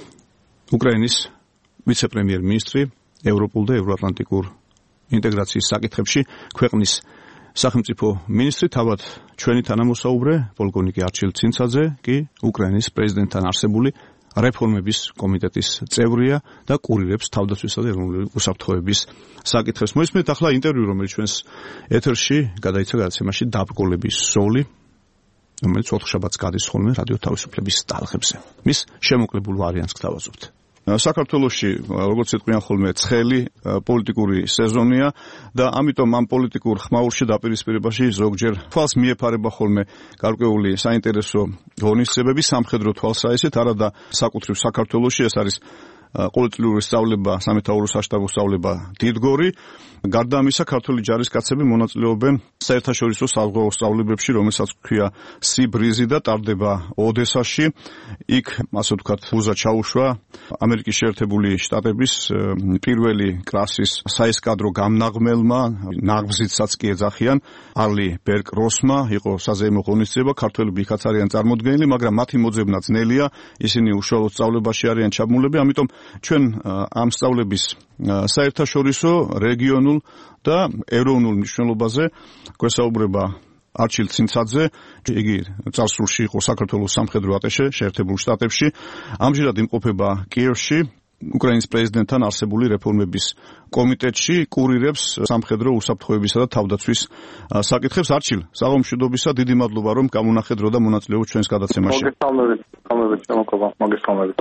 უკრაინის ვიცე-პრემიერ-მინისტრი ევროპულ და ევროატლანტიკურ ინტეგრაციის საკითხებში ქვეყნის სახელმწიფო მინისტრი. თავად ჩვენი თანამოსაუბრე პოლკოვნიკი არჩილ ცინცაძე კი უკრაინის პრეზიდენტთან არსებული რეფორმების კომიტეტის წევრია და კურირებს თავდაცვისა და ეროვნული უსაფრთხოების საკითხებს. მოისმენთ ახლა ინტერვიუ, რომელიც ჩვენს ეთერში გადაიცა გადაცემაში დაბრკოლების ზოლი, რომელიც ოთხშაბათს გადის ხოლმე რადიო თავისუფლების ტალღებზე. მის შემოკლებულ ვარიანტს გთავაზობთ. საქართველოში, როგორც იტყვიან ხოლმე, ცხელი პოლიტიკური სეზონია და ამიტომ ამ პოლიტიკურ ხმაურში დაპირისპირებაში ზოგჯერ თვალს მიეფარება ხოლმე გარკვეული საინტერესო ღონისძიებები სამხედრო თვალსაჩინო, არადა საკუთრივ საქართველოში. ეს არის ყოველწლიური სწავლება, სამეთაურო საშტაბო სწავლება დიდგორი. გარდა ამისა, ქართული ჯარისკაცები მონაწილეობენ საერთაშორისო საზღვაო სწავლებებში, რომელსაც ქვია სიბრიზი და ტარდება ოდესაში. იქ, ასე ვთქვათ, ბუზა ჩაუშვა ამერიკის შეერთებული შტატების პირველი კლასის საესკადრო გამნაღმელმა, ნაღმზიცაც კი ეძახიან, ალი ბერკ როსმა, იყო საზეიმო ღონისძიება, ქართველები იქაც არიან წარმოდგენილი, მაგრამ მათი მოძებნა ძნელია, ისინი უშუალოდ სწავლებაში არიან ჩაბმულები, ამიტომ ჩვენ ამ სწავლების საერთაშორისო, რეგიონულ და ეროვნულ მნიშვნელობაზე გვესაუბრება არჩილ ცინცაძე. იგი წარსულში იყო საქართველოს სამხედრო ატაშე შეერთებულ შტატებში, ამჟამად იმყოფება კიევში, უკრაინის პრეზიდენტთან არსებული რეფორმების კომიტეტში, კურირებს სამხედრო უსაფრთხოებისა და თავდაცვის საკითხებს. არჩილ, საღამომშვიდობისა, დიდი მადლობა რომ გამონახეთ დრო და მონაწილეობთ ჩვენს გადაცემაში. მოგესალმებით, მოგესალმებით, შემოყვება, მოგესალმებით.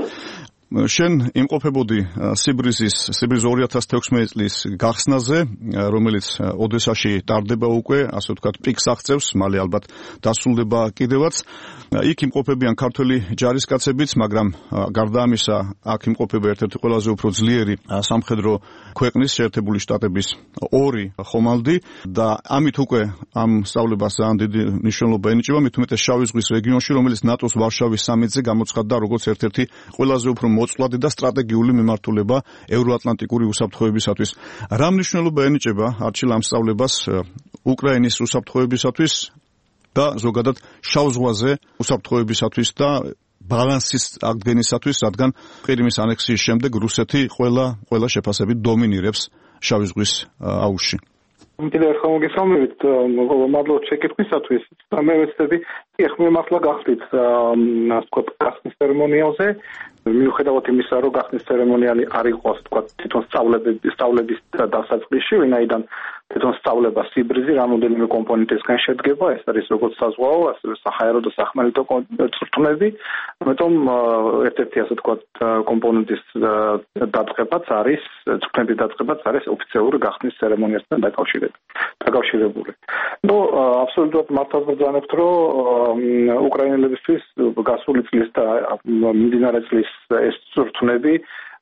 შენ იმყოფებოდი სიბრიზის სიბრიზ ორი ათას თექვსმეტი წლის გახსნაზე, რომელიც ოდესაში ტარდება უკვე, ასე ვთქვათ, პიკს აღწევს, მალე ალბათ დასრულდება კიდევაც. იქ იმყოფებიან ქართველი ჯარისკაცებიც, მაგრამ გარდა ამისა, აქ იმყოფება ერთ-ერთი ყველაზე უფრო ძლიერი სამხედრო ქვეყნის შეერთებული შტატების ორი ხომალდი და ამით უკვე ამ სწავლებას ძალიან დიდი მნიშვნელობა ენიჭება, მით უმეტეს შავი ზღვის რეგიონში, რომელიც ნატოს ვარშავის სამიტზე გამოცხადდა როგორც ერთ-ერთი ყველაზე უფრო მოწყვლადი და სტრატეგიული მიმართულება ევროატლანტიკური უსაფრთხოებისათვის. რა მნიშვნელობა ენიჭება არჩილ ამ სწავლებას უკრაინის უსაფრთხოებისათვის და ზოგადად შავ ზღვაზე უსაფრთხოებისათვის და ბალანსის აღდგენისათვის, რადგან ყირიმის ანექსიის შემდეგ რუსეთი ყველა ყველა შეფასებით დომინირებს შავი ზღვის აუზში. კიდევ ერთხელ მოგესალმებით, მადლობა შეკითხვისათვის. მე ვეცდები ეხლა მართლა გახდით, ასე ვთქვათ, გახსნის ცერემონიალზე. მიუხედავად იმისა, რომ გახსნის ცერემონიალი არ იყო, ასე ვთქვათ, თვითონ სწავლების სწავლების დასაწყისში, ვინაიდან თვითონ სწავლება სიბრიზი რამოდენიმე კომპონენტისგან შედგება, ეს არის როგორც საზღვაო, ასევე საჰაერო და სახმელეთო წვრთნები. ამიტომ ერთ-ერთი ასე ვთქვათ კომპონენტის დაწყებაც არის, წვრთნების დაწყებაც არის ოფიციალური გახსნის ცერემონიასთან დაკავშირებული. ნუ აბსოლუტურად მართლაც ბრძანებთ, რომ უკრაინელებისთვის გასული წლის და მიმდინარე წლის ეს წვრთნები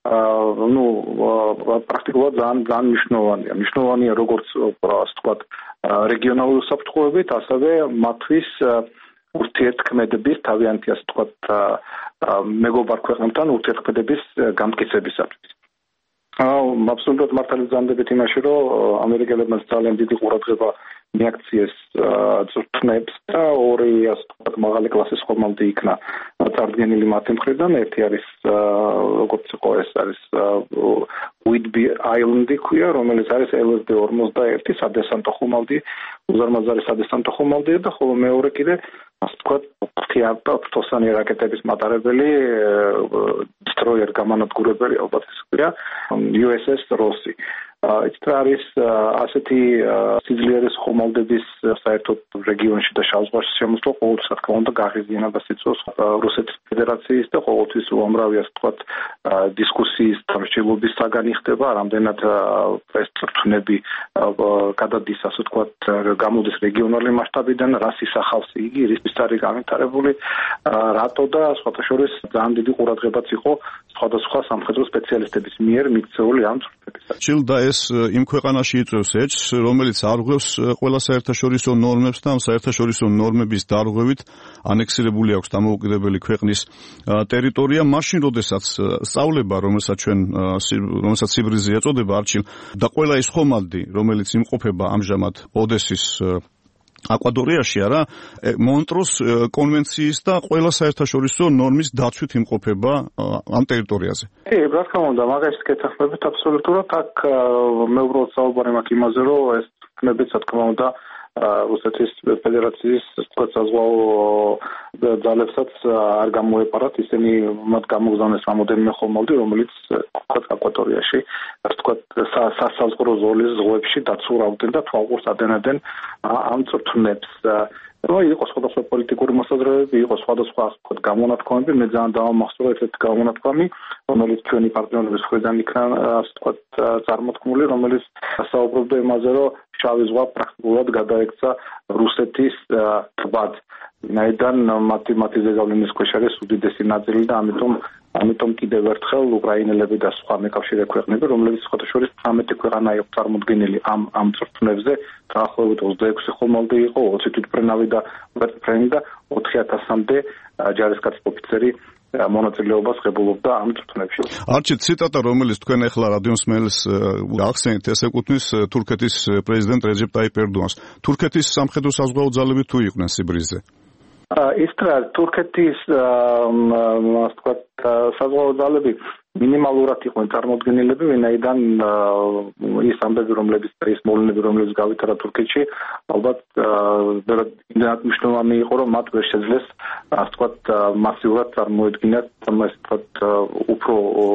ну პრაქტიკულად ძალიან ძალიან მნიშვნელოვანია. მნიშვნელოვანია როგორც ასე ვთქვათ რეგიონალური უსაფრთხოებით, ასევე მათთვის ურთიერთქმედების თავიანთი ასე ვთქვათ მეგობარ ქვეყნებთან ურთიერთქმედების გამტკიცებისათვის. აბსოლუტურად მართალი ბრძანდებით იმაში, რომ ამერიკელებმა ძალიან დიდი ყურადღება მიაქციეს წვრთნებს და ორი ასე ვთქვათ მაღალი კლასის ხომალდი იქნა წარდგენილი მათი მხრიდან. ერთი არის როგორც იყო ეს არის Whidbey Island-ი ქვია, რომელიც არის ელ ეს დე ორმოცდაერთი სადესანტო ხომალდი, უზარმაზარი სადესანტო ხომალდი და ხოლო მეორე კიდე ასე ვთქვათ ფრთოსანი რაკეტების მატარებელი destroyer გამანადგურებელი ალბათ ეს ქვია იუ ეს ეს Rossi. ეს არის ასეთი სიძლიერის ხომალდების საერთოდ რეგიონში და შავ ზღვაში შემოსვლა ყოველთვის რა თქმა უნდა გაღიზიანებას იწვევს რუსეთის ფედერაციის და ყოველთვის უამრავი ასე ვთქვათ დისკუსიის დამსჯელობის საგანი ხდება, რამდენად ეს წვრთნები გადადის ასე ვთქვათ გამოდის რეგიონალური მასშტაბიდან, რას ისახავს იგი, რისთვის არის განვითარებული, რატო და სხვათა შორის ძალიან დიდი ყურადღებაც იყო სხვადასხვა სამხედრო სპეციალისტების მიერ მიქცეული ამ წვრთნებისათვის. ჩილდა ეს იმ ქვეყანაში იწვევს ეჭს, რომელიც არღვევს ყველა საერთაშორისო ნორმებს და ამ საერთაშორისო ნორმების დარღვევით ანექსირებული აქვს დამოუკიდებელი ქვეყნის ტერიტორია, მაშინ როდესაც სწავლება, რომელსაც ჩვენ რომელსაც სიბრიზე ეწოდება არჩილ და ყველა ის ხომალდი, რომელიც იმყოფება ამჟამად ოდესის აკვადორიაში არა, მონტროს კონვენციის და ყველა საერთაშორისო ნორმის დაცვით იმყოფება ამ ტერიტორიაზე. კი, რა თქმა უნდა, მაგას გეთახმებით აბსოლუტურად. აქ მე უბრალოდ საუბარი მაქვს იმაზე, რომ ეს თქმებით, რა თქმა უნდა, რუსეთის ფედერაციის თქვათ საზღვაო ძალებსაც არ გამოეპარათ, ისინი მათ გამოგზავნეს რამოდენიმე ხომალდი, რომელიც თქვათ აკვატორიაში, თქვათ სასაზღვრო ზოლის ზღვებში დაცურავდნენ და თვალყურს ადენებდნენ ამ წვრთნებს. ну იყო სხვადასხვა პოლიტიკური მოსაზრებები, იყო სხვადასხვა თქვათ გამონათქვამები, მე ძალიან დავამახსოვრე ერთ-ერთი გამონათქვამი, რომელიც ჩვენი პარტნიორების მხრიდან იქნა ასე თქვათ წარმოთქმული, რომელიც საუბრობდა იმაზე, რომ შავი ზღვა პრაქტიკულად გადაექცა რუსეთის ტბად. ვინაიდან მათი მათი ზეგავლენის ქვეშ არის უდიდესი ნაწილი და ამიტომ ამიტომ კიდევ ერთხელ უკრაინელები და სხვა მეკავშირე ქვეყნები, რომლებიც სხვათა შორის თერთმეტი ქვეყანა იყო წარმოდგენილი ამ ამ წვრთნებზე, დაახლოებით ოცდაექვსი ხომალდი იყო, ოცი თვითმფრინავი და ვერტმფრენი და ოთხი ათასამდე ჯარისკაცი ოფიცერი მონაწილეობას ღებულობდა ამ წვრთნებში. არჩი ციტატა, რომელიც თქვენ ახლა რადიო მსმენელს ახსენეთ, ეს ეკუთვნის თურქეთის პრეზიდენტ რეჯეპ ტაიპ ერდოანს. თურქეთის სამხედრო საზღვაო ძალები თუ იყვნენ სიბრიზზე? ის თურქეთის ასე ვთქვათ საზღვაო ძალები მინიმალურად იყვნენ წარმოდგენილები, ვინაიდან ის ამბები, რომლებიც ის მოვლენები, რომლებიც გავითარა თურქეთში, ალბათ იმდენად მნიშვნელოვანი იყო, რომ მათ ვერ შეძლეს ასე ვთქვათ მასიურად წარმოედგინათ, ასე ვთქვათ უფრო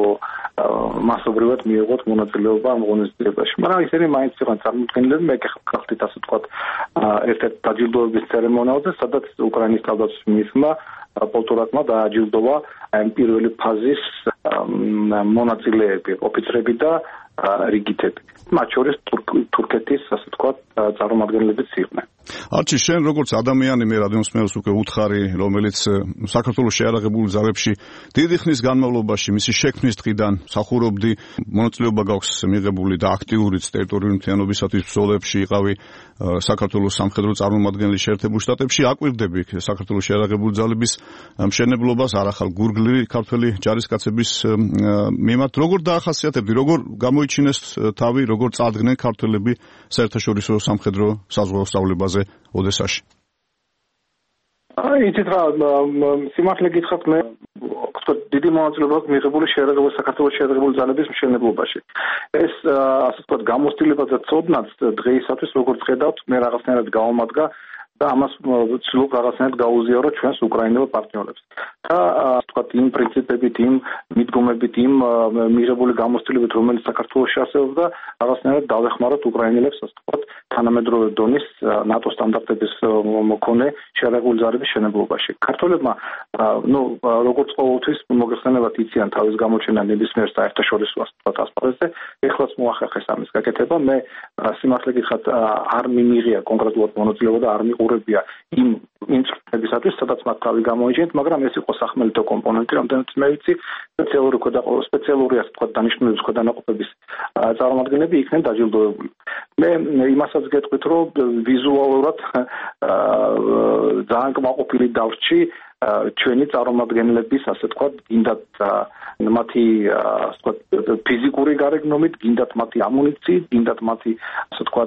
მასობრივად მიიღოთ მონაწილეობა ამ ღონისძიებაში. მაგრამ ისინი მაინც იყვნენ წარმოდგენილები, მე გახდით ასე ვთქვათ ერთ-ერთ დაჯილდოების ცერემონიალზე, სადაც უკრაინის თავდაცვის მინისტრმა პოლტურაკმა დააჯილდოვა ამ პირველი ფაზის მონაწილეები, ოფიცრები და რიგითები. მათ შორის თურქ თურქეთის, ასე ვთქვათ, წარმომადგენლებიც იყვნენ. არჩი, შენ როგორც ადამიანი მე რადიოსმენელს უკვე უთხარი, რომელიც საქართველოს შეიარაღებულ ძალებში დიდი ხნის განმავლობაში მისი შექმნის დღიდან მსახურობდი, მონაწილეობა გაქვს მიღებული და აქტიურიც ტერიტორიული მთლიანობისათვის ბრძოლებში იყავი საქართველოს სამხედრო წარმომადგენლის შეერთებულ შტატებში, აკვირდები საქართველოს შეიარაღებულ ძალების მშენებლობას, არახალ გურგლი ქართველი ჯარისკაცების მიმართ. როგორ დაახასიათებდი, როგორ გამოიჩინეს თავი, როგორ წარდგნენ ქართველები საერთაშორისო სამხედრო საზღვაო სწავლებაზე ოდესაში? აი, იცით რა, სიმართლე გითხრათ, მე ვთქვათ, დიდი მონაწილეობა აქვს მიღებული შეიარაღებულ საქართველოს შეიარაღებულ ძალების მშენებლობაში. ეს ასე ვთქვათ, გამოცდილება და ცოდნაც დღეისათვის როგორც ხედავთ, მე რაღაცნაირად გავამადგა და ამას ვცდილობ რაღაცნაირად გაუზიარო ჩვენს უკრაინელ პარტნიორებს. და ასე ვთქვათ, იმ პრინციპებით, იმ მიდგომებით, იმ მიღებული გამოცდილებით, რომელიც საქართველოში არსებობს და რაღაცნაირად დავეხმაროთ უკრაინელებს, ასე ვთქვათ, თანამედროვე დონის ნატო სტანდარტების მქონე შეიარაღებული ძალების მშენებლობაში. ქართველებმა, ну, როგორც ყოველთვის მოგეხსენებათ, იციან თავის გამოჩენა ნებისმიერ საერთაშორისო ასპარეზზე, ეხლაც მოახერხეს ამის გაკეთება. მე სიმართლე გითხრათ, არ მიმიღია კონკრეტულად მონაწილეობა და არ მიყურებია იმ ინსტრუმენტებისათვის, სადაც მათ თავი გამოიჩენთ, მაგრამ ეს იყო სახმელეთო კომპონენტი, რამდენიც მე ვიცი, სპეციალური სპეციალური ასე ვთქვათ, დანიშნულების ქვედანაყოფების წარმომადგენლები იქნენ დაჯილდოებული. მე იმასაც გეტყვით, რომ ვიზუალურად ძალიან კმაყოფილი დავრჩი ჩვენი წარმომადგენლების, ასე ვთქვათ, გინდათ მათი, ასე ვთქვათ, ფიზიკური გარეგნობით, გინდათ მათი ამუნიციით, გინდათ მათი, ასე ვთქვათ,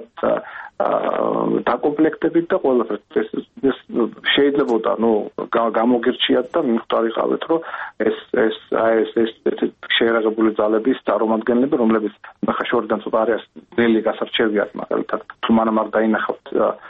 დაკომპლექტებით და ყველაფერს. ეს შეიძლებოდა, ну, გამოგირჩიათ და მიხვდარიყავით, რომ ეს ეს ეს ეს შეიარაღებული ძალების წარმომადგენლები, რომლებიც ხაშორიდან ცოტა არის ძელი გასარჩევიათ, მაგალითად, თუ მანამ არ დაინახავთ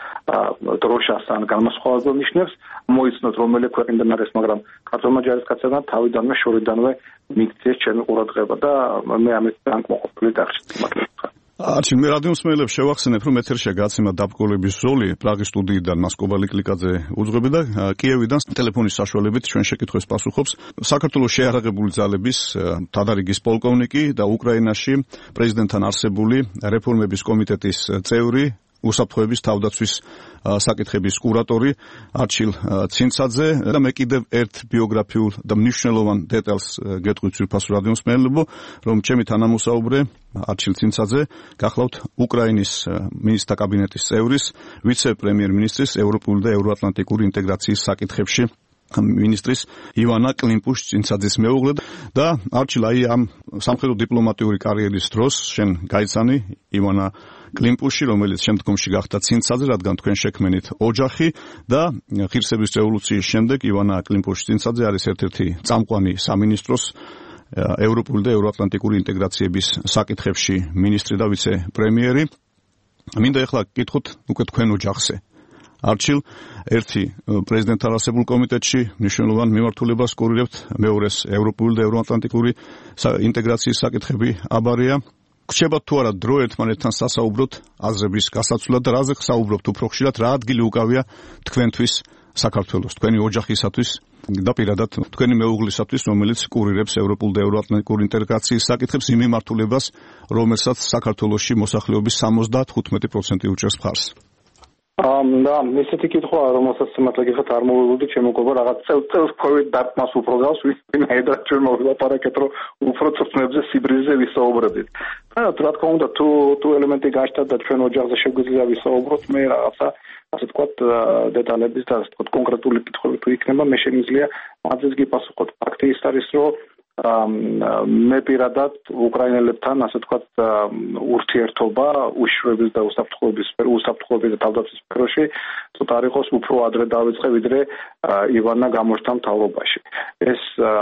დროშას ან განმასხვავებელ ნიშნებს, მოიცნოთ რომელი ქვეყნიდან არის, მაგრამ ქართულმა ჯარისკაცებმა თავიდანვე შორიდანვე მიქცეს ჩემი ყურადღება და მე ამით ძალიან კმაყოფილი დარჩი. არჩი, მე რადიოსმენელებს შევახსენებ, რომ ეთერშია გაცემა დაბკოლების ზოლი პრაღის სტუდიიდან მასკობა ლიკლიკაძე უძღვები და კიევიდან ტელეფონის საშუალებით ჩვენ შეკითხვებს პასუხობს საქართველოს შეიარაღებული ძალების თადარიგის პოლკოვნიკი და უკრაინაში პრეზიდენტთან არსებული რეფორმების კომიტეტის წევრი, უსაფრთხოების თავდაცვის საკითხების კურატორი არჩილ ცინცაძე და მე კიდევ ერთ ბიოგრაფიულ და მნიშვნელოვან დეტალს გეტყვით ძვირფასო რადიოსმენელებო, რომ ჩემი თანამოსაუბრე არჩილ ცინცაძე გახლავთ უკრაინის მინისტრთა კაბინეტის წევრის, ვიცე-პრემიერ-მინისტრის ევროპული და ევროატლანტიკური ინტეგრაციის საკითხებში მინისტრის ივანა კლიმპუშ-ცინცაძის მეუღლე და არჩილ, აი ამ სამხედრო დიპლომატიური კარიერის დროს შენ გაიცანი ივანა კლიმპუში, რომელიც შემდგომში გახდა ცინცაძე, რადგან თქვენ შექმნით ოჯახი და ღირსების რევოლუციის შემდეგ ივანა კლიმპუში-ცინცაძე არის ერთ-ერთი წამყვანი სამინისტროს ევროპული და ევროატლანტიკური ინტეგრაციების საკითხებში მინისტრი და ვიცე-პრემიერი. მინდა ახლა გკითხოთ უკვე თქვენ ოჯახზე. არჩილ, ერთი პრეზიდენტთან არსებულ კომიტეტში მნიშვნელოვან მიმართულებას კურირებთ, მეორეს ევროპული და ევროატლანტიკური ინტეგრაციის საკითხები აბარია. გრჩებათ თუ არა დრო ერთმანეთთან სასაუბროთ აზრების გასაცვლად და რაზე საუბრობთ უფრო ხშირად, რა ადგილი უკავია თქვენთვის საქართველოს, თქვენი ოჯახისათვის და პირადად თქვენი მეუღლისათვის, რომელიც კურირებს ევროპულ და ევროატლანტიკური ინტეგრაციის საკითხებს იმ მიმართულებას, რომელსაც საქართველოში მოსახლეობის სამოცდათხუთმეტი პროცენტი უჭერს მხარს. და ესეთი კითხვა, რომელსაც სიმართლე გითხრათ, არ მოვიგულდი, ჩემო მეგობარ, რაღაც წელს COVID დარტყმას უფრო გავს, ვინაიდან ჩვენ მოვილაპარაკეთ, რომ უფრო წვრთნებზე, სიბრიზე ვისაუბრებით. და რა თქმა უნდა, თუ თუ ელემენტი გაჩნდა და ჩვენ ოჯახზე შეგვიძლია ვისაუბროთ, მე რაღაცა, ასე ვთქვათ, დეტალების და ასე ვთქვათ, კონკრეტული კითხვები თუ იქნება, მე შემიძლია მათზეც გიპასუხოთ. ფაქტი ის არის, რომ მე პირადად უკრაინელებთან, ასე ვთქვათ, ურთიერთობა უშიშროების და უსაფრთხოების უსაფრთხოების და თავდაცვის სფეროში ცოტა არ იყოს უფრო ადრე დავიწყე, ვიდრე ივანა გამოჩნდა მთავრობაში. ეს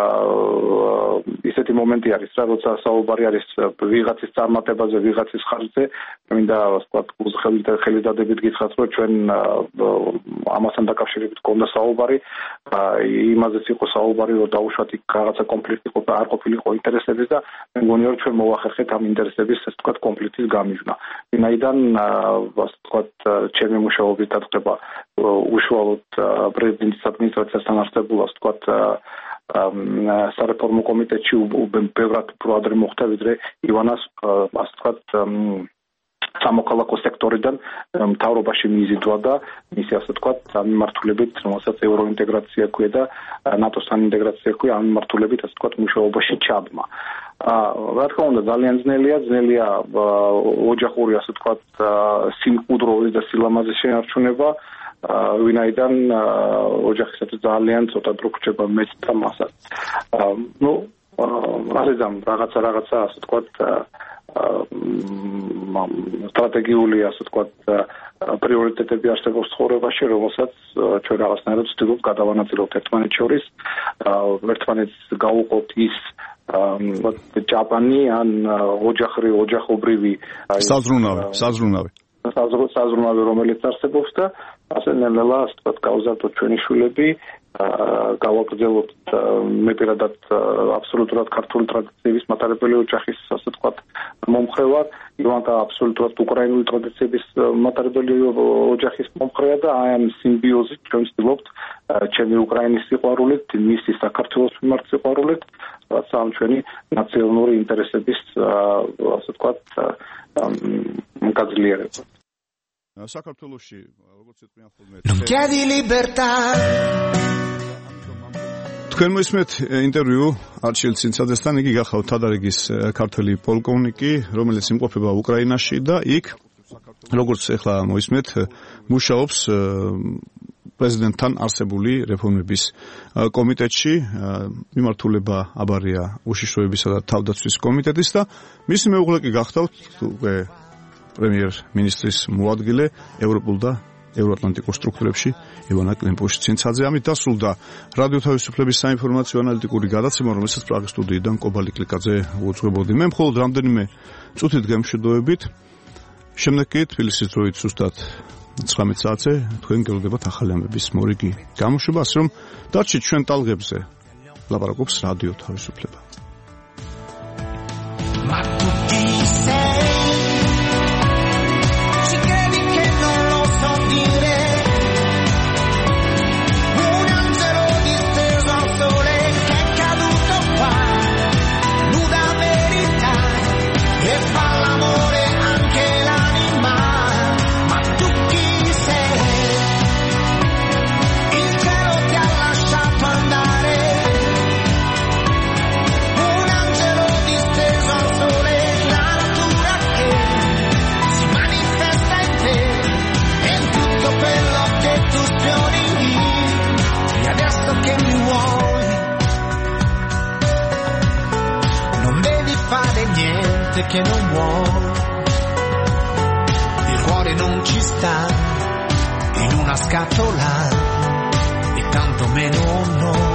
ისეთი მომენტი არის, რა, როცა საუბარი არის ვიღაცის წარმატებაზე, ვიღაცის ხარჯზე, მინდა ასე ვთქვათ, ხელისდადებით გითხრათ, რომ ჩვენ ამასთან დაკავშირებით გქონდა საუბარი, იმაზეც იყო საუბარი, რომ დაუშვათ იქ რაღაცა კონფლიქტი და არ ყოფილიყო ინტერესების და მე მგონია, რომ ჩვენ მოვახერხეთ ამ ინტერესების, ასე ვთქვათ, კონფლიქტის გამიჯვნა. ვინაიდან, ასე ვთქვათ, ჩემი მუშაობის დაწყება უშუალოდ პრეზიდენტის ადმინისტრაციასთან არსებულ, ასე ვთქვათ, სარეფორმო კომიტეტში ბევრად უფრო ადრე მოხდა, ვიდრე ივანას, ასე ვთქვათ, სამოქალაქო სექტორიდან მთავრობაში მიზიდვა და მისი ასე ვთქვათ მიმართულებით, რომელსაც ევროინტეგრაცია ქვია და ნატოსთან ინტეგრაცია ქვია, ამ მიმართულებით ასე ვთქვათ მუშაობაში ჩაბმა. რა თქმა უნდა ძალიან ძნელია, ძნელია ოჯახური ასე ვთქვათ სიმკვდროვის და სილამაზის შენარჩუნება, ვინაიდან ოჯახისათვის ძალიან ცოტა დრო გრჩება მეც და მასაც. ნუ რაზეც რაღაცა რაღაცა ასე ვთქვათ სტრატეგიული ასე ვთქვათ პრიორიტეტები არსებობს ცხოვრებაში, რომელსაც ჩვენ რაღაცნაირად ვცდილობთ გადავანაწილოთ ერთმანეთს შორის, ერთმანეთს გავუყოთ ის ჯაპანი ან ოჯახური ოჯახობრივი საზრუნავი, საზრუნავი. საზრუნავი, რომელიც არსებობს და ასე ნელა ასე ვთქვათ გავზარდოთ ჩვენი შვილები, გავაგრძელოთ მე პირადად აბსოლუტურად ქართული ტრადიციების მატარებელი ოჯახის ასე ვთქვათ მომხრევარ, ივანთა აბსოლუტურად უკრაინული ტრადიციების მატარებელი ოჯახის მომხრეა და აი ამ სიმბიოზით ჩვენ ვცდილობთ ჩემი უკრაინის სიყვარულით, მისი საქართველოს მიმართ სიყვარულით, რაც ამ ჩვენი ნაციონალური ინტერესების ასე ვთქვათ გაძლიერება. საქართველოში როგორც ეთქვიან ხოლმე თქვენ მოისმენთ ინტერვიუ არჩილ ცინცაძესთან, იგი გახავთ თადარიგის ქართველი პოლკოვნიკი, რომელიც იმყოფება უკრაინაში და იქ როგორც ახლა მოისმენთ მუშაობს პრეზიდენტთან არსებული რეფორმების კომიტეტში, მიმართულება აბარია უშიშროებისა და თავდაცვის კომიტეტის და მისი მეუღლე კი გახდათ უკვე პრემიერ-მინისტრის მოადგილე ევროპულ და ევროატლანტიკურ სტრუქტურებში ივანა კლიმპუш-ცინცაძე. ამით დასრულდა რადიო თავისუფლების საინფორმაციო ანალიტიკური გადაცემა, რომელსაც პრაღის სტუდიიდან კობალი კლიკაძე უძღვებოდი. მე მხოლოდ რამდენიმე წუთით გემშვიდობებით. შემდეგ კი თბილისის დროით ზუსტად ცხრამეტ საათზე თქვენ გელოდებათ ახალი ამბების მორიგი გამოშვება, ასე რომ დარჩით ჩვენ ტალღებზე. ლაპარაკობს რადიო თავისუფლება. Che non vuoi, il cuore non ci sta in una scatola e tanto meno noi.